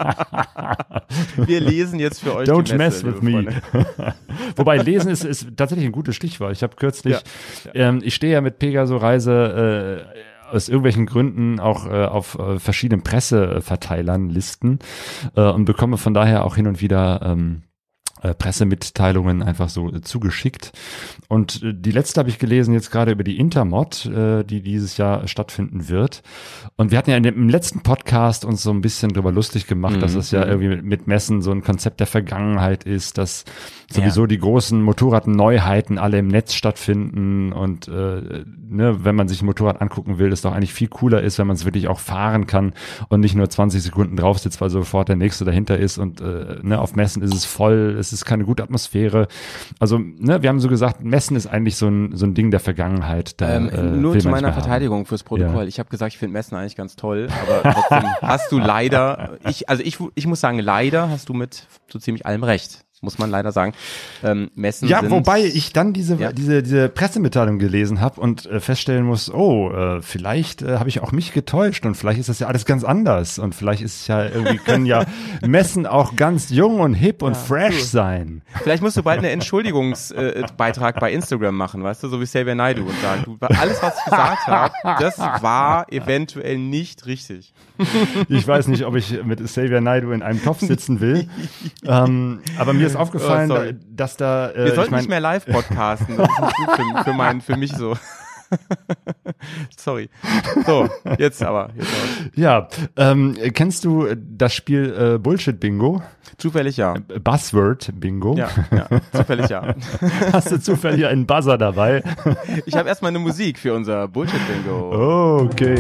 Wir lesen jetzt für euch Don't die Messe, mess with liebe me. Freunde. Wobei lesen ist, ist tatsächlich ein gutes Stichwort. Ich habe kürzlich, Ja. Ähm, ich stehe ja mit Pegaso Reise äh, aus irgendwelchen Gründen auch äh, auf äh, verschiedenen Presseverteilern Listen äh, und bekomme von daher auch hin und wieder ähm, äh, Pressemitteilungen einfach so äh, zugeschickt. Und äh, die letzte habe ich gelesen jetzt gerade über die Intermod, äh, die dieses Jahr stattfinden wird. Und wir hatten ja in dem, im letzten Podcast uns so ein bisschen drüber lustig gemacht, Mhm. dass es ja Mhm. irgendwie mit, mit Messen so ein Konzept der Vergangenheit ist, dass sowieso die großen Motorradneuheiten alle im Netz stattfinden und äh, ne, wenn man sich ein Motorrad angucken will, das doch eigentlich viel cooler ist, wenn man es wirklich auch fahren kann und nicht nur zwanzig Sekunden drauf sitzt, weil sofort der nächste dahinter ist und äh, ne, auf Messen ist es voll, es es ist keine gute Atmosphäre. Also, ne, wir haben so gesagt, Messen ist eigentlich so ein, so ein Ding der Vergangenheit. Da, ähm, äh, nur will zu man nicht meiner mehr haben. Verteidigung fürs Protokoll. Ja. Ich habe gesagt, ich finde Messen eigentlich ganz toll, aber trotzdem hast du leider, ich, also ich, ich muss sagen, leider hast du mit so ziemlich allem recht. Muss man leider sagen. Ähm, Messen Ja, sind, wobei ich dann diese Ja. diese diese Pressemitteilung gelesen habe und äh, feststellen muss, oh, äh, vielleicht äh, habe ich auch mich getäuscht und vielleicht ist das ja alles ganz anders und vielleicht ist ja irgendwie können ja Messen auch ganz jung und hip und fresh sein. Vielleicht musst du bald einen Entschuldigungsbeitrag äh, bei Instagram machen, weißt du, so wie Xavier Naidoo und sagen, du, alles, was ich gesagt habe, das war eventuell nicht richtig. Ich weiß nicht, ob ich mit Xavier Naidoo in einem Topf sitzen will, ähm, aber mir ist aufgefallen, Oh, sorry. dass da äh, Wir sollten ich mein, nicht mehr live podcasten, das ist nicht gut für, für, mein, für mich so. Sorry. So, jetzt aber. Jetzt aber. Ja, ähm, kennst du das Spiel äh, Bullshit Bingo? Zufällig ja. Buzzword Bingo? Ja, ja, zufällig ja. Hast du zufällig einen Buzzer dabei? Ich habe erstmal eine Musik für unser Bullshit-Bingo. Okay.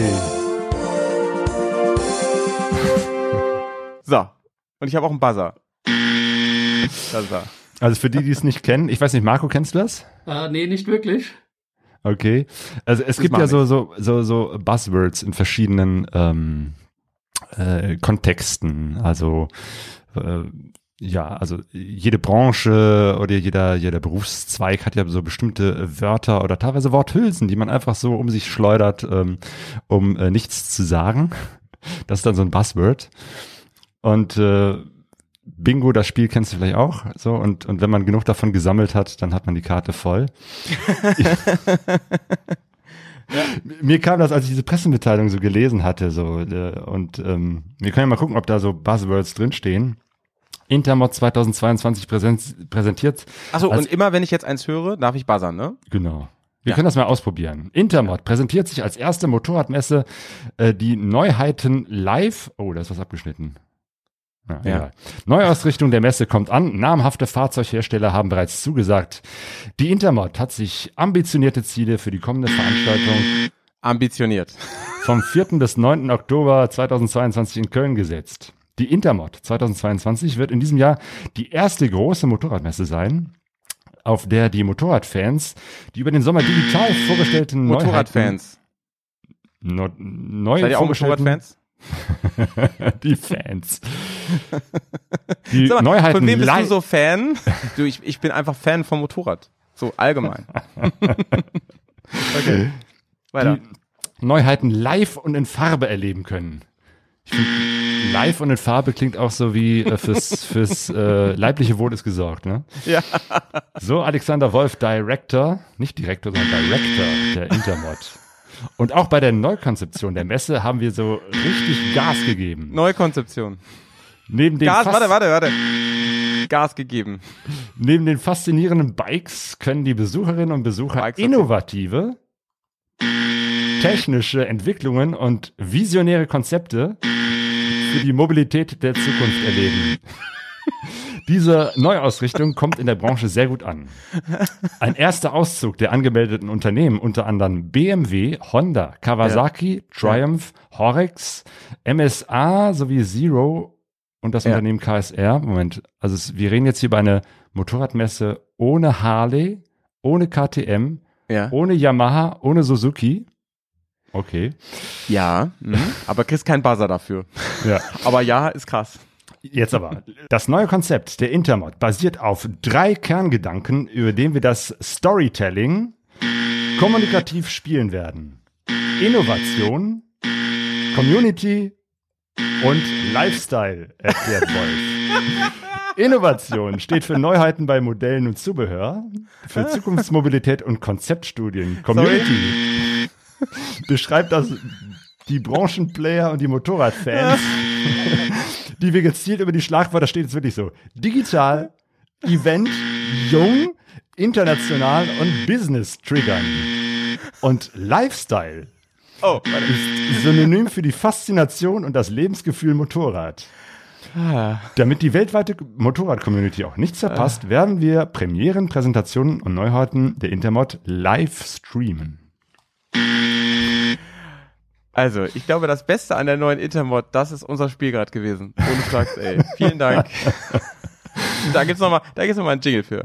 So, und ich habe auch einen Buzzer. Das ist er. Also für die, die es nicht kennen, ich weiß nicht, Marco, kennst du das? Äh, nee, nicht wirklich. Okay. Also es gibt macht ja so, so, so, so Buzzwords in verschiedenen ähm, äh, Kontexten. Also äh, ja, also jede Branche oder jeder, jeder Berufszweig hat ja so bestimmte Wörter oder teilweise Worthülsen, die man einfach so um sich schleudert, ähm, um äh, nichts zu sagen. Das ist dann so ein Buzzword. Und äh, Bingo, das Spiel kennst du vielleicht auch. So, und, und wenn man genug davon gesammelt hat, dann hat man die Karte voll. Ich, ja. Mir kam das, als ich diese Pressemitteilung so gelesen hatte, so, äh, und ähm, wir können ja mal gucken, ob da so Buzzwords drinstehen. Intermod zweitausendzweiundzwanzig präsent, präsentiert. Achso, als, und immer wenn ich jetzt eins höre, darf ich buzzern, ne? Genau. Wir Ja. können das mal ausprobieren. Intermod präsentiert sich als erste Motorradmesse äh, die Neuheiten live. Oh, da ist was abgeschnitten. Ja, Ja. egal. Neuausrichtung der Messe kommt an. Namhafte Fahrzeughersteller haben bereits zugesagt. Die Intermod hat sich ambitionierte Ziele für die kommende Veranstaltung Ambitioniert. vom vierten bis neunten Oktober zweitausendzweiundzwanzig in Köln gesetzt. Die Intermod zweitausendzweiundzwanzig wird in diesem Jahr die erste große Motorradmesse sein, auf der die Motorradfans die über den Sommer digital vorgestellten Motorradfans. Neuheiten, no, neu Seid ihr auch vorgestellten- Motorradfans? Die Fans. Die Sag mal, Neuheiten von wem bist live. du so Fan? Du, ich, ich bin einfach Fan vom Motorrad. So allgemein. Okay. Weiter. Die Neuheiten live und in Farbe erleben können. Ich finde, live und in Farbe klingt auch so wie äh, fürs, fürs äh, leibliche Wohl ist gesorgt, ne? Ja. So, Alexander Wolf, Director, nicht Direktor, sondern Director der Intermod. Und auch bei der Neukonzeption der Messe haben wir so richtig Gas gegeben. Neukonzeption. Neben den, Gas, fas- warte, warte, warte. Gas gegeben. neben den faszinierenden Bikes können die Besucherinnen und Besucher Bikes, okay. innovative, technische Entwicklungen und visionäre Konzepte für die Mobilität der Zukunft erleben. Diese Neuausrichtung kommt in der Branche sehr gut an. Ein erster Auszug der angemeldeten Unternehmen, unter anderem B M W, Honda, Kawasaki, Triumph, Horex, M S A sowie Zero und das Ja. Unternehmen K S R. Moment, also es, wir reden jetzt hier über eine Motorradmesse ohne Harley, ohne K T M, Ja. ohne Yamaha, ohne Suzuki. Okay. Ja. Mhm. Aber kriegst keinen Buzzer dafür. Ja. Aber ja, ist krass. Jetzt aber. Das neue Konzept der Intermod basiert auf drei Kerngedanken, über den wir das Storytelling kommunikativ spielen werden. Innovation, Community und Lifestyle, erklärt Wolf. Innovation steht für Neuheiten bei Modellen und Zubehör, für Zukunftsmobilität und Konzeptstudien. Community beschreibt das die Branchenplayer und die Motorradfans, die wir gezielt über die Schlagwörter, steht jetzt wirklich so, digital, Event, jung, international und Business triggern. Und Lifestyle Oh, warte. ist synonym für die Faszination und das Lebensgefühl Motorrad. Ah. Damit die weltweite Motorrad-Community auch nichts verpasst, werden wir Premieren, Präsentationen und Neuheiten der Intermod live streamen. Also, ich glaube, das Beste an der neuen Intermod, das ist unser Spiel gerade gewesen. Ohne Flachs, ey. Vielen Dank. Da gibt's nochmal, da gibt's nochmal einen Jingle für.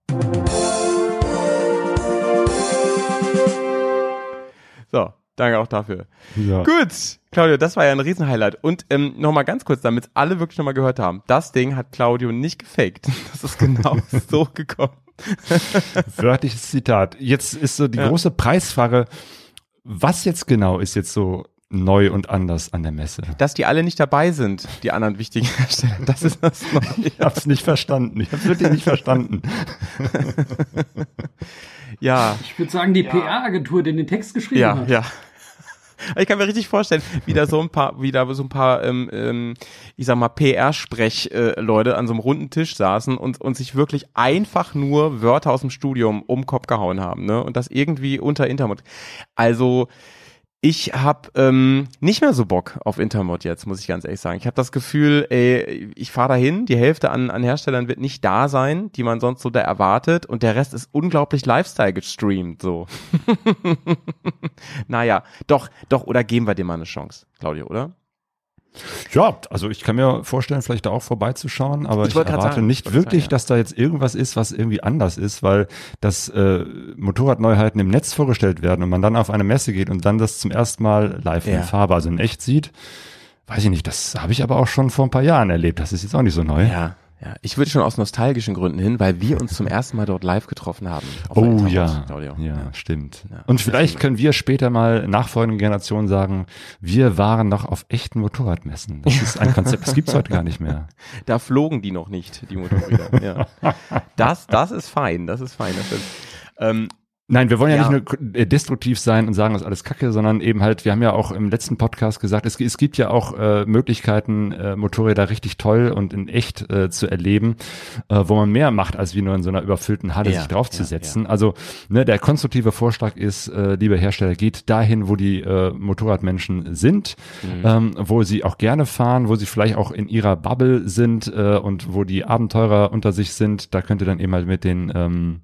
So, danke auch dafür. Ja. Gut, Claudio, das war ja ein Riesenhighlight. Und ähm, nochmal ganz kurz, damit alle wirklich nochmal gehört haben. Das Ding hat Claudio nicht gefaked. Das ist genau so gekommen. Wörtliches Zitat. Jetzt ist so die ja. große Preisfrage, was jetzt genau ist jetzt so neu und anders an der Messe? Dass die alle nicht dabei sind, die anderen wichtigen Hersteller. Das ist das Neue. Ich hab's nicht verstanden. Ich hab's wirklich nicht verstanden. Ja. Ich würde sagen, die ja. P R-Agentur, die den Text geschrieben ja, hat. Ja, ja. Ich kann mir richtig vorstellen, wie da so ein paar, wie da so ein paar, ähm, ähm, ich sag mal, P R-Sprech-Leute äh, an so einem runden Tisch saßen und, und sich wirklich einfach nur Wörter aus dem Studium um den Kopf gehauen haben, ne? Und das irgendwie unter Intermod. Also, ich habe ähm, nicht mehr so Bock auf Intermod jetzt, muss ich ganz ehrlich sagen. Ich habe das Gefühl, ey, ich fahre dahin, die Hälfte an, an Herstellern wird nicht da sein, die man sonst so da erwartet, und der Rest ist unglaublich Lifestyle gestreamt, so. Naja, doch, doch, oder geben wir dem mal eine Chance, Claudio, oder? Ja, also ich kann mir vorstellen, vielleicht da auch vorbeizuschauen, aber ich, ich erwarte sagen, nicht wirklich, sagen, ja. dass da jetzt irgendwas ist, was irgendwie anders ist, weil das äh, Motorradneuheiten im Netz vorgestellt werden und man dann auf eine Messe geht und dann das zum ersten Mal live ja. in Farbe, also in echt sieht. Weiß ich nicht, das habe ich aber auch schon vor ein paar Jahren erlebt, das ist jetzt auch nicht so neu. Ja. Ja, ich würde schon aus nostalgischen Gründen hin, weil wir uns zum ersten Mal dort live getroffen haben. Oh ja, ja, ja, stimmt. Ja, und vielleicht können wir später mal nachfolgenden Generationen sagen, wir waren noch auf echten Motorradmessen. Das ist ein Konzept, das gibt's heute gar nicht mehr. Da flogen die noch nicht, die Motorräder. Ja. Das, das ist fein, das ist fein. Das ist, ähm, Nein, wir wollen ja, ja nicht nur destruktiv sein und sagen, das ist alles Kacke, sondern eben halt, wir haben ja auch im letzten Podcast gesagt, es, es gibt ja auch äh, Möglichkeiten, äh, Motorräder richtig toll und in echt äh, zu erleben, äh, wo man mehr macht, als wie nur in so einer überfüllten Halle ja, sich draufzusetzen. Ja, ja. Also ne, der konstruktive Vorschlag ist, äh, liebe Hersteller, geht dahin, wo die äh, Motorradmenschen sind, mhm. ähm, wo sie auch gerne fahren, wo sie vielleicht auch in ihrer Bubble sind äh, und wo die Abenteurer unter sich sind. Da könnt ihr dann eben halt mit den ähm,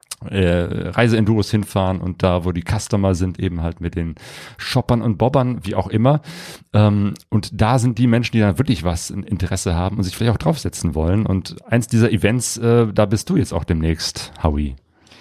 Äh, Reiseenduros hinfahren und da, wo die Customer sind, eben halt mit den Shoppern und Bobbern, wie auch immer. Ähm, und da sind die Menschen, die dann wirklich was in Interesse haben und sich vielleicht auch draufsetzen wollen. Und eins dieser Events, äh, da bist du jetzt auch demnächst, Howie.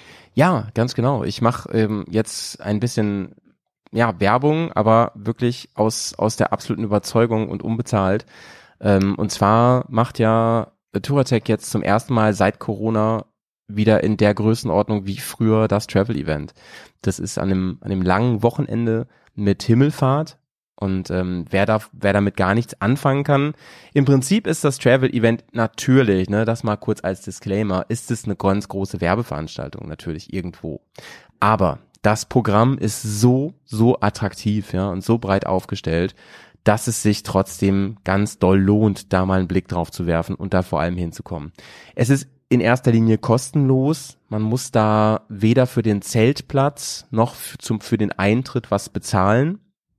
Ja, ganz genau. Ich mache ähm, jetzt ein bisschen ja Werbung, aber wirklich aus aus der absoluten Überzeugung und unbezahlt. Ähm, und zwar macht ja Touratech jetzt zum ersten Mal seit Corona wieder in der Größenordnung wie früher das Travel-Event. Das ist an einem, an einem langen Wochenende mit Himmelfahrt, und ähm, wer da, wer damit gar nichts anfangen kann, im Prinzip ist das Travel-Event natürlich, ne, das mal kurz als Disclaimer, ist es eine ganz große Werbeveranstaltung, natürlich irgendwo. Aber das Programm ist so, so attraktiv, ja, und so breit aufgestellt, dass es sich trotzdem ganz doll lohnt, da mal einen Blick drauf zu werfen und da vor allem hinzukommen. Es ist in erster Linie kostenlos. Man muss da weder für den Zeltplatz noch für, zum, für den Eintritt was bezahlen.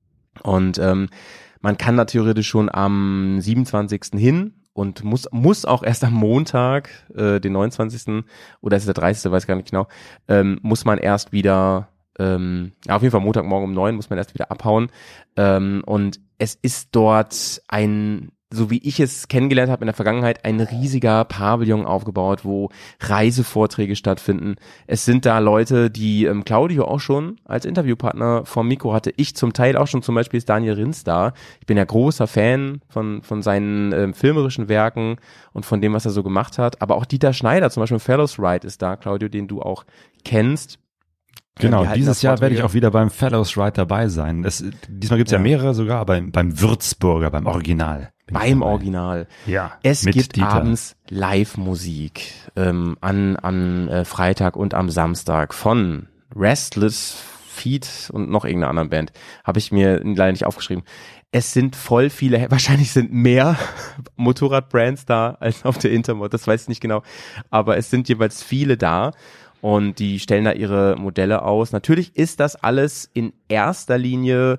Und ähm, man kann da theoretisch schon am siebenundzwanzigsten hin und muss muss auch erst am Montag, äh, den neunundzwanzigsten oder ist es der dreißigste, weiß gar nicht genau, ähm, muss man erst wieder, ähm, ja, auf jeden Fall Montagmorgen um neun muss man erst wieder abhauen. Ähm, und es ist dort ein, so wie ich es kennengelernt habe in der Vergangenheit, ein riesiger Pavillon aufgebaut, wo Reisevorträge stattfinden. Es sind da Leute, die ähm, Claudio auch schon als Interviewpartner vom Mikro hatte. Ich zum Teil auch schon, zum Beispiel ist Daniel Rins da. Ich bin ja großer Fan von von seinen ähm, filmerischen Werken und von dem, was er so gemacht hat. Aber auch Dieter Schneider, zum Beispiel Fellows Ride ist da, Claudio, den du auch kennst. Genau, dieses Jahr werde ich auch wieder beim Fellows Ride dabei sein. Es, diesmal gibt's ja. ja mehrere sogar, aber beim, beim Würzburger, beim Original. Beim Original. Ja. Es mit gibt Dieter. abends Live-Musik ähm, an, an äh, Freitag und am Samstag von Restless Feet und noch irgendeiner anderen Band. Habe ich mir leider nicht aufgeschrieben. Es sind voll viele, wahrscheinlich sind mehr Motorradbrands da als auf der Intermod, das weiß ich nicht genau. Aber es sind jeweils viele da. Und die stellen da ihre Modelle aus. Natürlich ist das alles in erster Linie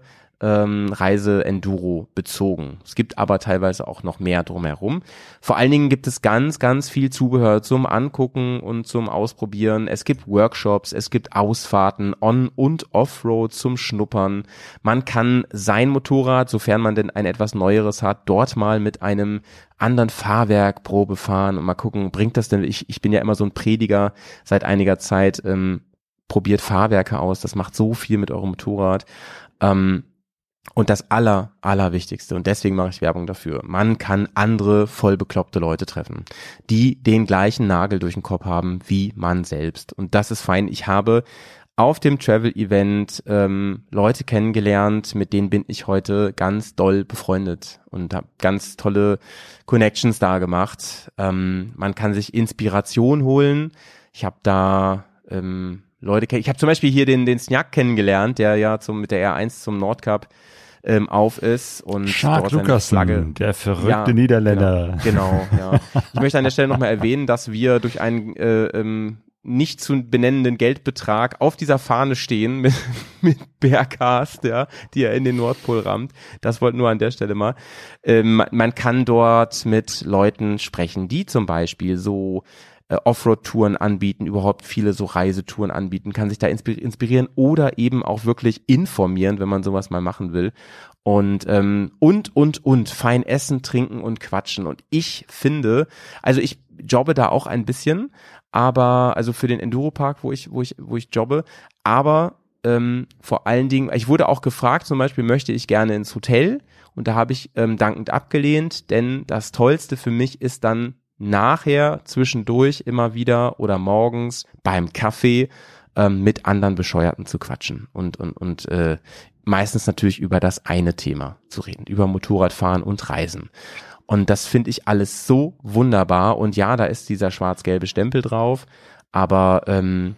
ähm, Reise-Enduro bezogen. Es gibt aber teilweise auch noch mehr drumherum. Vor allen Dingen gibt es ganz, ganz viel Zubehör zum Angucken und zum Ausprobieren. Es gibt Workshops, es gibt Ausfahrten on- und Offroad zum Schnuppern. Man kann sein Motorrad, sofern man denn ein etwas neueres hat, dort mal mit einem anderen Fahrwerk Probe fahren und mal gucken, bringt das denn, ich, ich bin ja immer so ein Prediger seit einiger Zeit, ähm, probiert Fahrwerke aus, das macht so viel mit eurem Motorrad. Ähm, und das aller, allerwichtigste, und deswegen mache ich Werbung dafür, man kann andere voll bekloppte Leute treffen, die den gleichen Nagel durch den Kopf haben wie man selbst. Und das ist fein. Ich habe auf dem Travel-Event ähm, Leute kennengelernt, mit denen bin ich heute ganz doll befreundet und habe ganz tolle Connections da gemacht. Ähm, man kann sich Inspiration holen. Ich habe da ähm, Leute kennen. Ich habe zum Beispiel hier den den Snjak kennengelernt, der ja zum mit der R eins zum Nordcup ähm, auf ist und Shark Lucassen, der verrückte ja, Niederländer. Genau, genau, ja. Ich möchte an der Stelle nochmal erwähnen, dass wir durch einen äh, ähm, nicht zu benennenden Geldbetrag auf dieser Fahne stehen mit, mit Bearcast, ja, die er in den Nordpol rammt. Das wollte nur an der Stelle mal. Ähm, man kann dort mit Leuten sprechen, die zum Beispiel so äh, Offroad-Touren anbieten, überhaupt viele so Reisetouren anbieten, kann sich da inspirieren oder eben auch wirklich informieren, wenn man sowas mal machen will. Und, ähm, und, und, und, fein essen, trinken und quatschen. Und ich finde, also ich jobbe da auch ein bisschen, aber, also für den Enduropark, wo ich, wo ich, wo ich jobbe, aber ähm, vor allen Dingen, ich wurde auch gefragt, zum Beispiel möchte ich gerne ins Hotel und da habe ich ähm, dankend abgelehnt, denn das Tollste für mich ist dann nachher, zwischendurch immer wieder oder morgens beim Kaffee ähm, mit anderen Bescheuerten zu quatschen und, und, und äh, meistens natürlich über das eine Thema zu reden, über Motorradfahren und Reisen. Und das finde ich alles so wunderbar. Und ja, da ist dieser schwarz-gelbe Stempel drauf. Aber ähm,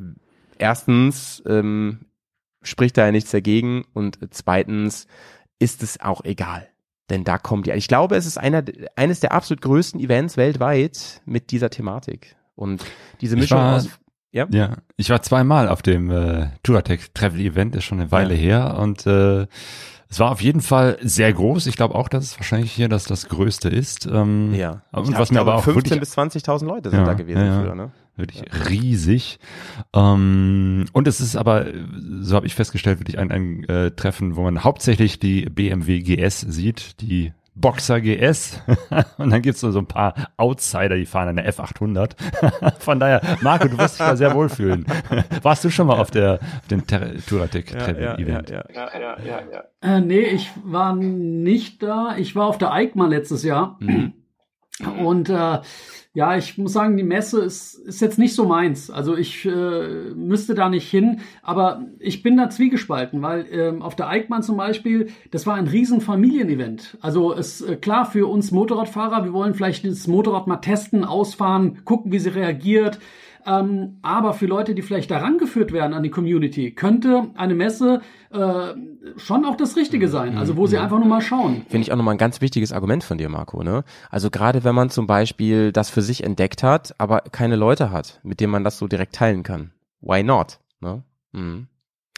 erstens ähm, spricht da ja nichts dagegen. Und zweitens ist es auch egal. Denn da kommt die. Ich glaube, es ist einer, eines der absolut größten Events weltweit mit dieser Thematik. Und diese Mischung war, aus... Ja? ja, ich war zweimal auf dem äh, Touratech Travel Event, ist schon eine Weile ja. her. Und äh, es war auf jeden Fall sehr groß. Ich glaube auch, dass es wahrscheinlich hier das, das Größte ist. Ähm, ja. Und ich was mir aber auch fünfzehntausend wirklich, bis zwanzigtausend Leute sind ja, da gewesen ja, früher, ne? Wirklich ja. riesig. Ähm, und es ist aber, so habe ich festgestellt, wirklich ein, ein äh, Treffen, wo man hauptsächlich die B M W G S sieht, die Boxer G S. Und dann gibt's so, so ein paar Outsider, die fahren eine F achthundert. Von daher, Marco, du wirst dich da sehr wohlfühlen. Warst du schon mal auf der auf dem Touratech Travel ja, ja, Event? Ja, ja, ja, ja. ja. Äh, nee, ich war nicht da. Ich war auf der EICMA letztes Jahr. Mhm. Und äh, ja, ich muss sagen, die Messe ist, ist jetzt nicht so meins. Also ich äh, müsste da nicht hin, aber ich bin da zwiegespalten, weil ähm, auf der EICMA zum Beispiel, das war ein riesen Familienevent. Also es äh, klar für uns Motorradfahrer, wir wollen vielleicht das Motorrad mal testen, ausfahren, gucken, wie sie reagiert. Ähm, aber für Leute, die vielleicht da rangeführt werden an die Community, könnte eine Messe äh, schon auch das Richtige sein. Also wo sie einfach nur mal schauen. Finde ich auch nochmal ein ganz wichtiges Argument von dir, Marco, ne? Also gerade wenn man zum Beispiel das für sich entdeckt hat, aber keine Leute hat, mit denen man das so direkt teilen kann. Why not? Ne? Mhm.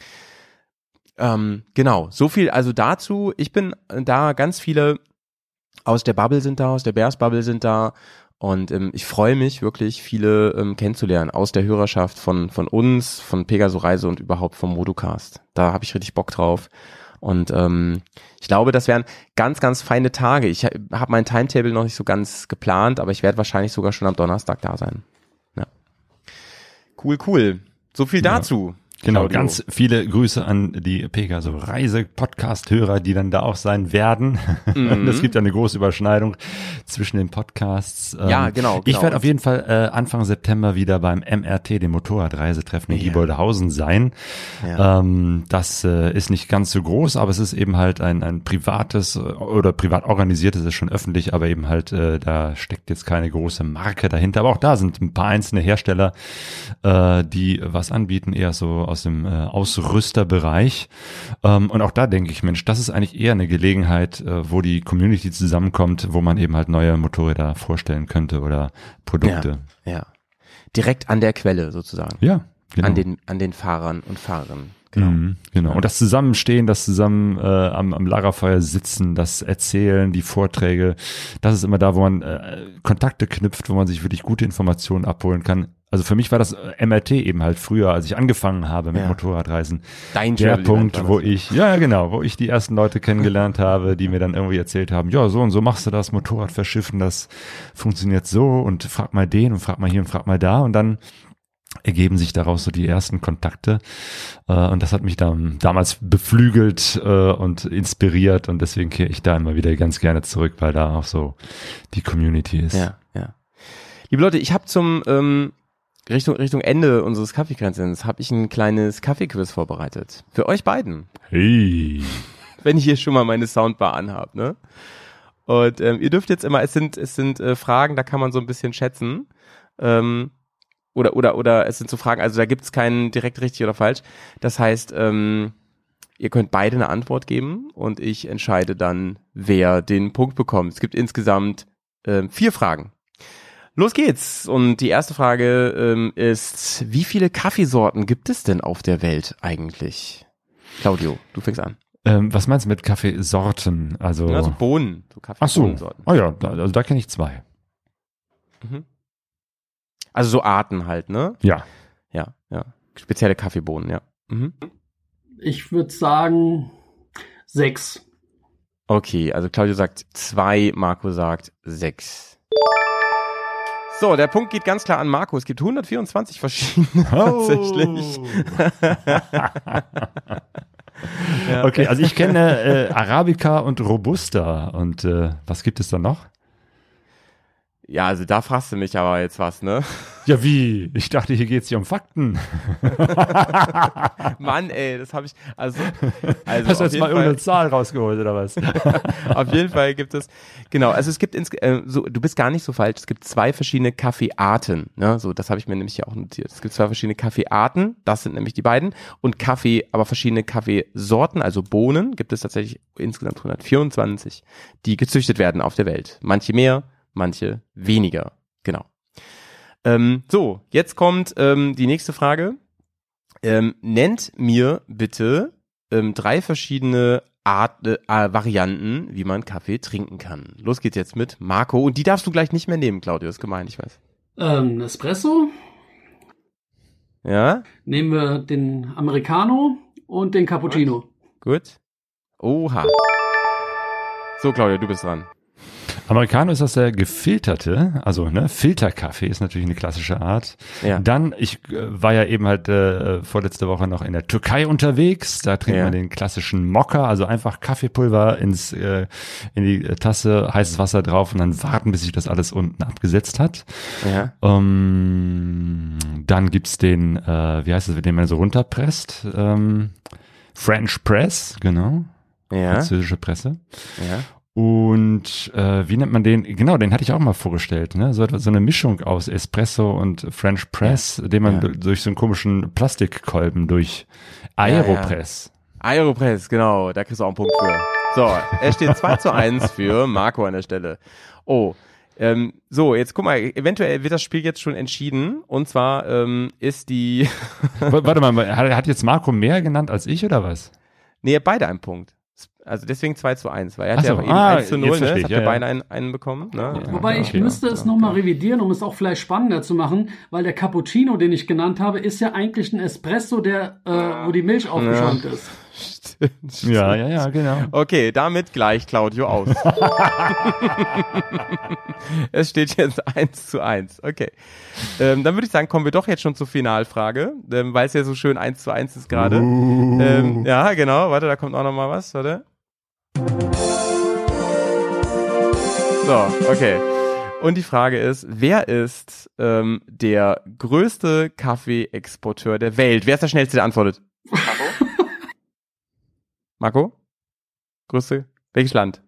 Ähm, genau, so viel also dazu. Ich bin da, ganz viele aus der Bubble sind da, aus der Bears Bubble sind da. Und ähm, ich freue mich wirklich, viele ähm, kennenzulernen aus der Hörerschaft von von uns, von Pegaso Reise und überhaupt vom Modocast. Da habe ich richtig Bock drauf. Und ähm, ich glaube, das wären ganz, ganz feine Tage. Ich habe mein Timetable noch nicht so ganz geplant, aber ich werde wahrscheinlich sogar schon am Donnerstag da sein. Ja. Cool, cool. So viel dazu. Ja. Genau, Claudio. Ganz viele Grüße an die Pegaso Reise Podcast-Hörer, die dann da auch sein werden. Mhm. Es gibt ja eine große Überschneidung zwischen den Podcasts. Ja, genau. genau. Ich werde auf jeden Fall äh, Anfang September wieder beim M R T, dem Motorradreisetreffen in ja. Gieboldehausen sein. Ja. Ähm, das äh, ist nicht ganz so groß, aber es ist eben halt ein, ein privates oder privat organisiertes, ist schon öffentlich, aber eben halt, äh, da steckt jetzt keine große Marke dahinter. Aber auch da sind ein paar einzelne Hersteller, äh, die was anbieten, eher so aus dem äh, Ausrüsterbereich. Ähm, und auch da denke ich, Mensch, das ist eigentlich eher eine Gelegenheit, äh, wo die Community zusammenkommt, wo man eben halt neue Motorräder vorstellen könnte oder Produkte. Ja, ja. Direkt an der Quelle sozusagen. Ja, genau. An den, an den Fahrern und Fahrerinnen. Genau. Mhm, genau. Und das Zusammenstehen, das zusammen äh, am, am Lagerfeuer sitzen, das Erzählen, die Vorträge, das ist immer da, wo man äh, Kontakte knüpft, wo man sich wirklich gute Informationen abholen kann. Also für mich war das M R T eben halt früher, als ich angefangen habe mit Ja. Motorradreisen. Dein Der Travel-Event Punkt, war wo das. ich, ja genau, wo ich die ersten Leute kennengelernt habe, die mir dann irgendwie erzählt haben, ja, so und so machst du das, Motorrad verschiffen, das funktioniert so und frag mal den und frag mal hier und frag mal da und dann ergeben sich daraus so die ersten Kontakte äh, und das hat mich dann damals beflügelt äh, und inspiriert und deswegen kehre ich da immer wieder ganz gerne zurück, weil da auch so die Community ist. Ja, ja. Liebe Leute, ich habe zum ähm, Richtung Richtung Ende unseres Kaffeekränzchens habe ich ein kleines Kaffeequiz vorbereitet für euch beiden. Hey. Wenn ich hier schon mal meine Soundbar anhab, ne? Und ähm, ihr dürft jetzt immer, es sind es sind äh, Fragen, da kann man so ein bisschen schätzen. Ähm, oder oder oder es sind so Fragen, also da gibt's keinen direkt richtig oder falsch. Das heißt, ähm, ihr könnt beide eine Antwort geben und ich entscheide dann, wer den Punkt bekommt. Es gibt insgesamt ähm, vier Fragen. Los geht's. Und die erste Frage ähm, ist, wie viele Kaffeesorten gibt es denn auf der Welt eigentlich? Claudio, du fängst an. Ähm, was meinst du mit Kaffeesorten? Also, Also Bohnen, so ach so, Kaffeebohnensorten. oh ja, da, also da kenne ich zwei. Mhm. Also so Arten halt, ne? Ja. Ja, ja. Spezielle Kaffeebohnen, ja. Mhm. Ich würde sagen sechs. Okay, also Claudio sagt zwei, Marco sagt sechs. So, der Punkt geht ganz klar an Marco. Es gibt hundertvierundzwanzig verschiedene tatsächlich. Ja. Okay, also ich kenne äh, Arabica und Robusta und äh, was gibt es da noch? Ja, also da fragst du mich aber jetzt was, ne? Ja, wie? Ich dachte, hier geht's hier um Fakten. Mann, ey, das habe ich, also, also Hast du auf jetzt jeden mal Fall, irgendeine Zahl rausgeholt oder was? auf jeden Fall gibt es, genau, also es gibt, ins, äh, so, du bist gar nicht so falsch, es gibt zwei verschiedene Kaffeearten, ne, so, das habe ich mir nämlich hier auch notiert. Es gibt zwei verschiedene Kaffeearten, das sind nämlich die beiden, und Kaffee, aber verschiedene Kaffeesorten, also Bohnen, gibt es tatsächlich insgesamt hundertvierundzwanzig, die gezüchtet werden auf der Welt. Manche mehr, manche weniger, genau. Ähm, so, jetzt kommt ähm, die nächste Frage. Ähm, nennt mir bitte ähm, drei verschiedene Art, äh, Varianten, wie man Kaffee trinken kann. Los geht's jetzt mit Marco. Und die darfst du gleich nicht mehr nehmen, Claudio, ist gemein, ich weiß. Ähm, Espresso. Ja, Nehmen wir den Americano und den Cappuccino. gut. Oha. So, Claudio, du bist dran. Americano ist das der gefilterte, also ne, Filterkaffee ist natürlich eine klassische Art. Ja. Dann, ich äh, war ja eben halt äh, vorletzte Woche noch in der Türkei unterwegs, da trinkt Ja. man den klassischen Mokka, also einfach Kaffeepulver ins äh, in die Tasse, heißes Wasser drauf und dann warten, bis sich das alles unten abgesetzt hat. Ja. Ähm, dann gibt's den, äh, wie heißt es, den man so runterpresst? Ähm, French Press, genau, Ja. französische Presse. Ja. Und äh, wie nennt man den? Genau, den hatte ich auch mal vorgestellt. Ne? So, so eine Mischung aus Espresso und French Press, den man Ja. du- durch so einen komischen Plastikkolben durch Aeropress. Aeropress, genau, da kriegst du auch einen Punkt für. So, es steht zwei zu eins für Marco an der Stelle. Oh, ähm, so, jetzt guck mal, eventuell wird das Spiel jetzt schon entschieden. Und zwar ähm, ist die, W- Warte mal, hat, hat jetzt Marco mehr genannt als ich oder was? nee, beide einen Punkt. Also deswegen zwei zu eins, weil er hat Ach so, ja eben ah, eins zu null, jetzt ne? verstehe Jetzt ich, habt ja, ihr ja. beide einen, einen bekommen, ne? Ja. Wobei Ja, ich okay. müsste es nochmal revidieren, um es auch vielleicht spannender zu machen, weil der Cappuccino, den ich genannt habe, ist ja eigentlich ein Espresso, der, äh, wo die Milch aufgeschäumt ist. Stimmt. Ja, ja, ja, genau. Okay, damit gleich Claudio aus. Es steht jetzt eins zu eins. Okay. Ähm, dann würde ich sagen, kommen wir doch jetzt schon zur Finalfrage, ähm, weil es ja so schön eins zu eins ist gerade. Uh. Ähm, ja, genau. Warte, da kommt auch noch mal was. Warte. So, okay. Und die Frage ist, wer ist ähm, der größte Kaffeeexporteur der Welt? Wer ist der Schnellste, der antwortet? Marco? Größte? Welches Land?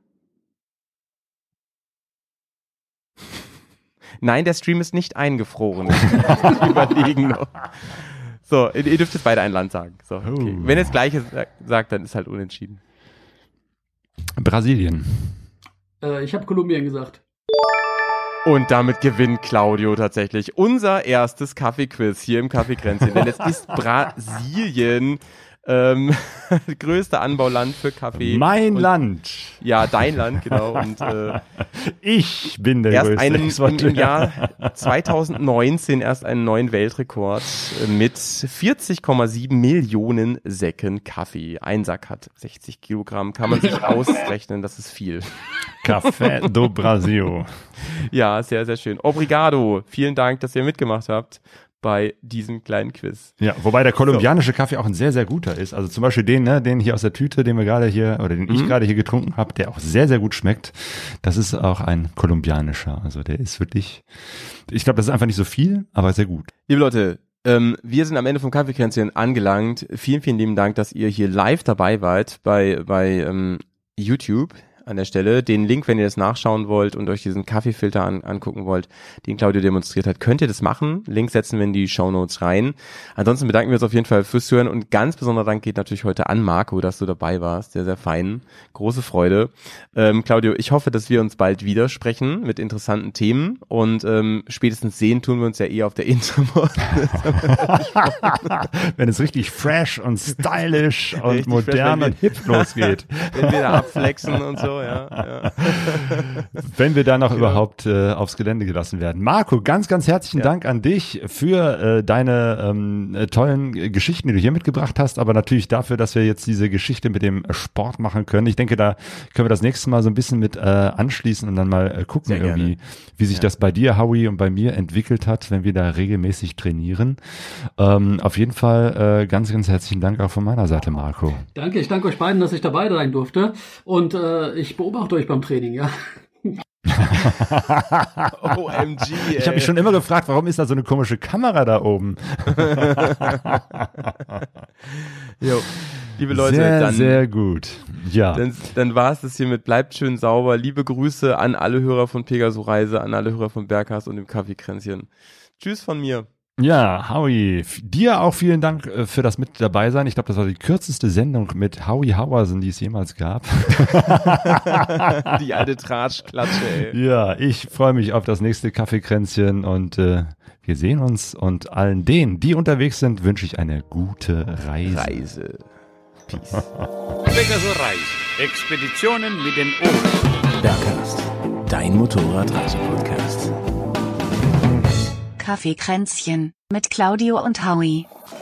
Nein, der Stream ist nicht eingefroren. Wir überlegen noch. So, ihr, ihr dürft jetzt beide ein Land sagen. So, okay. Oh. Wenn ihr das Gleiche sagt, dann ist halt unentschieden. Brasilien. Äh, ich habe Kolumbien gesagt. Und damit gewinnt Claudio tatsächlich unser erstes Kaffeequiz hier im Kaffeekränzchen. Denn es ist Brasilien. Ähm, größte Anbauland für Kaffee. Mein und, Land. Ja, dein Land, genau. Und äh, ich bin der erst größte einen, Exporteur. im, im Jahr zwanzig neunzehn erst einen neuen Weltrekord mit vierzig Komma sieben Millionen Säcken Kaffee. Ein Sack hat sechzig Kilogramm, kann man sich ausrechnen, das ist viel. Café do Brasil. Ja, sehr, sehr schön. Obrigado, vielen Dank, dass ihr mitgemacht habt bei diesem kleinen Quiz. Ja, wobei der kolumbianische Kaffee auch ein sehr, sehr guter ist. Also zum Beispiel den, ne, den hier aus der Tüte, den wir gerade hier, oder den ich Mhm. gerade hier getrunken habe, der auch sehr, sehr gut schmeckt. Das ist auch ein kolumbianischer. Also der ist wirklich, ich glaube, das ist einfach nicht so viel, aber sehr gut. Liebe Leute, ähm, wir sind am Ende vom Kaffeekränzchen angelangt. Vielen, vielen lieben Dank, dass ihr hier live dabei wart bei, bei ähm, YouTube. An der Stelle. Den Link, wenn ihr das nachschauen wollt und euch diesen Kaffeefilter an, angucken wollt, den Claudio demonstriert hat, könnt ihr das machen. Link setzen wir in die Shownotes rein. Ansonsten bedanken wir uns auf jeden Fall fürs Hören und ganz besonderer Dank geht natürlich heute an Marco, dass du dabei warst. Sehr, sehr fein. Große Freude. Ähm, Claudio, ich hoffe, dass wir uns bald wieder sprechen mit interessanten Themen und ähm, spätestens sehen tun wir uns ja eh auf der Intermod. Wenn es richtig fresh und stylisch und Richtig modern fresh, und hip losgeht. Wenn wir da abflexen und so, ja. ja. Wenn wir da noch Ja. überhaupt äh, aufs Gelände gelassen werden. Marco, ganz, ganz herzlichen Ja. Dank an dich für äh, deine ähm, äh, tollen äh, Geschichten, die du hier mitgebracht hast, aber natürlich dafür, dass wir jetzt diese Geschichte mit dem Sport machen können. Ich denke, da können wir das nächste Mal so ein bisschen mit äh, anschließen und dann mal äh, gucken, Sehr irgendwie, gerne. wie sich Ja. das bei dir, Howie, und bei mir entwickelt hat, wenn wir da regelmäßig trainieren. Ähm, auf jeden Fall äh, ganz, ganz herzlichen Dank auch von meiner Seite, Marco. Danke, ich danke euch beiden, dass ich dabei sein durfte. Und äh, ich beobachte euch beim Training, ja. O M G, ey. Ich habe mich schon immer gefragt, warum ist da so eine komische Kamera da oben? Jo. Liebe Leute, sehr, dann, sehr gut. Ja. dann, dann war es das hiermit. Bleibt schön sauber. Liebe Grüße an alle Hörer von Pegaso Reise, an alle Hörer von Berghast und dem Kaffeekränzchen. Tschüss von mir. Ja, Howie, f- dir auch vielen Dank äh, für das mit dabei sein. Ich glaube, das war die kürzeste Sendung mit Howie Hauersen, die es jemals gab. Die alte Tratschklatsche, ey. Ja, ich freue mich auf das nächste Kaffeekränzchen und äh, wir sehen uns, und allen denen, die unterwegs sind, wünsche ich eine gute Reise. Reise. Peace. Pegaso Reise. Expeditionen mit den Ohren. Berghast, dein Motorradreise-Podcast. Kaffeekränzchen mit Claudio und Howie.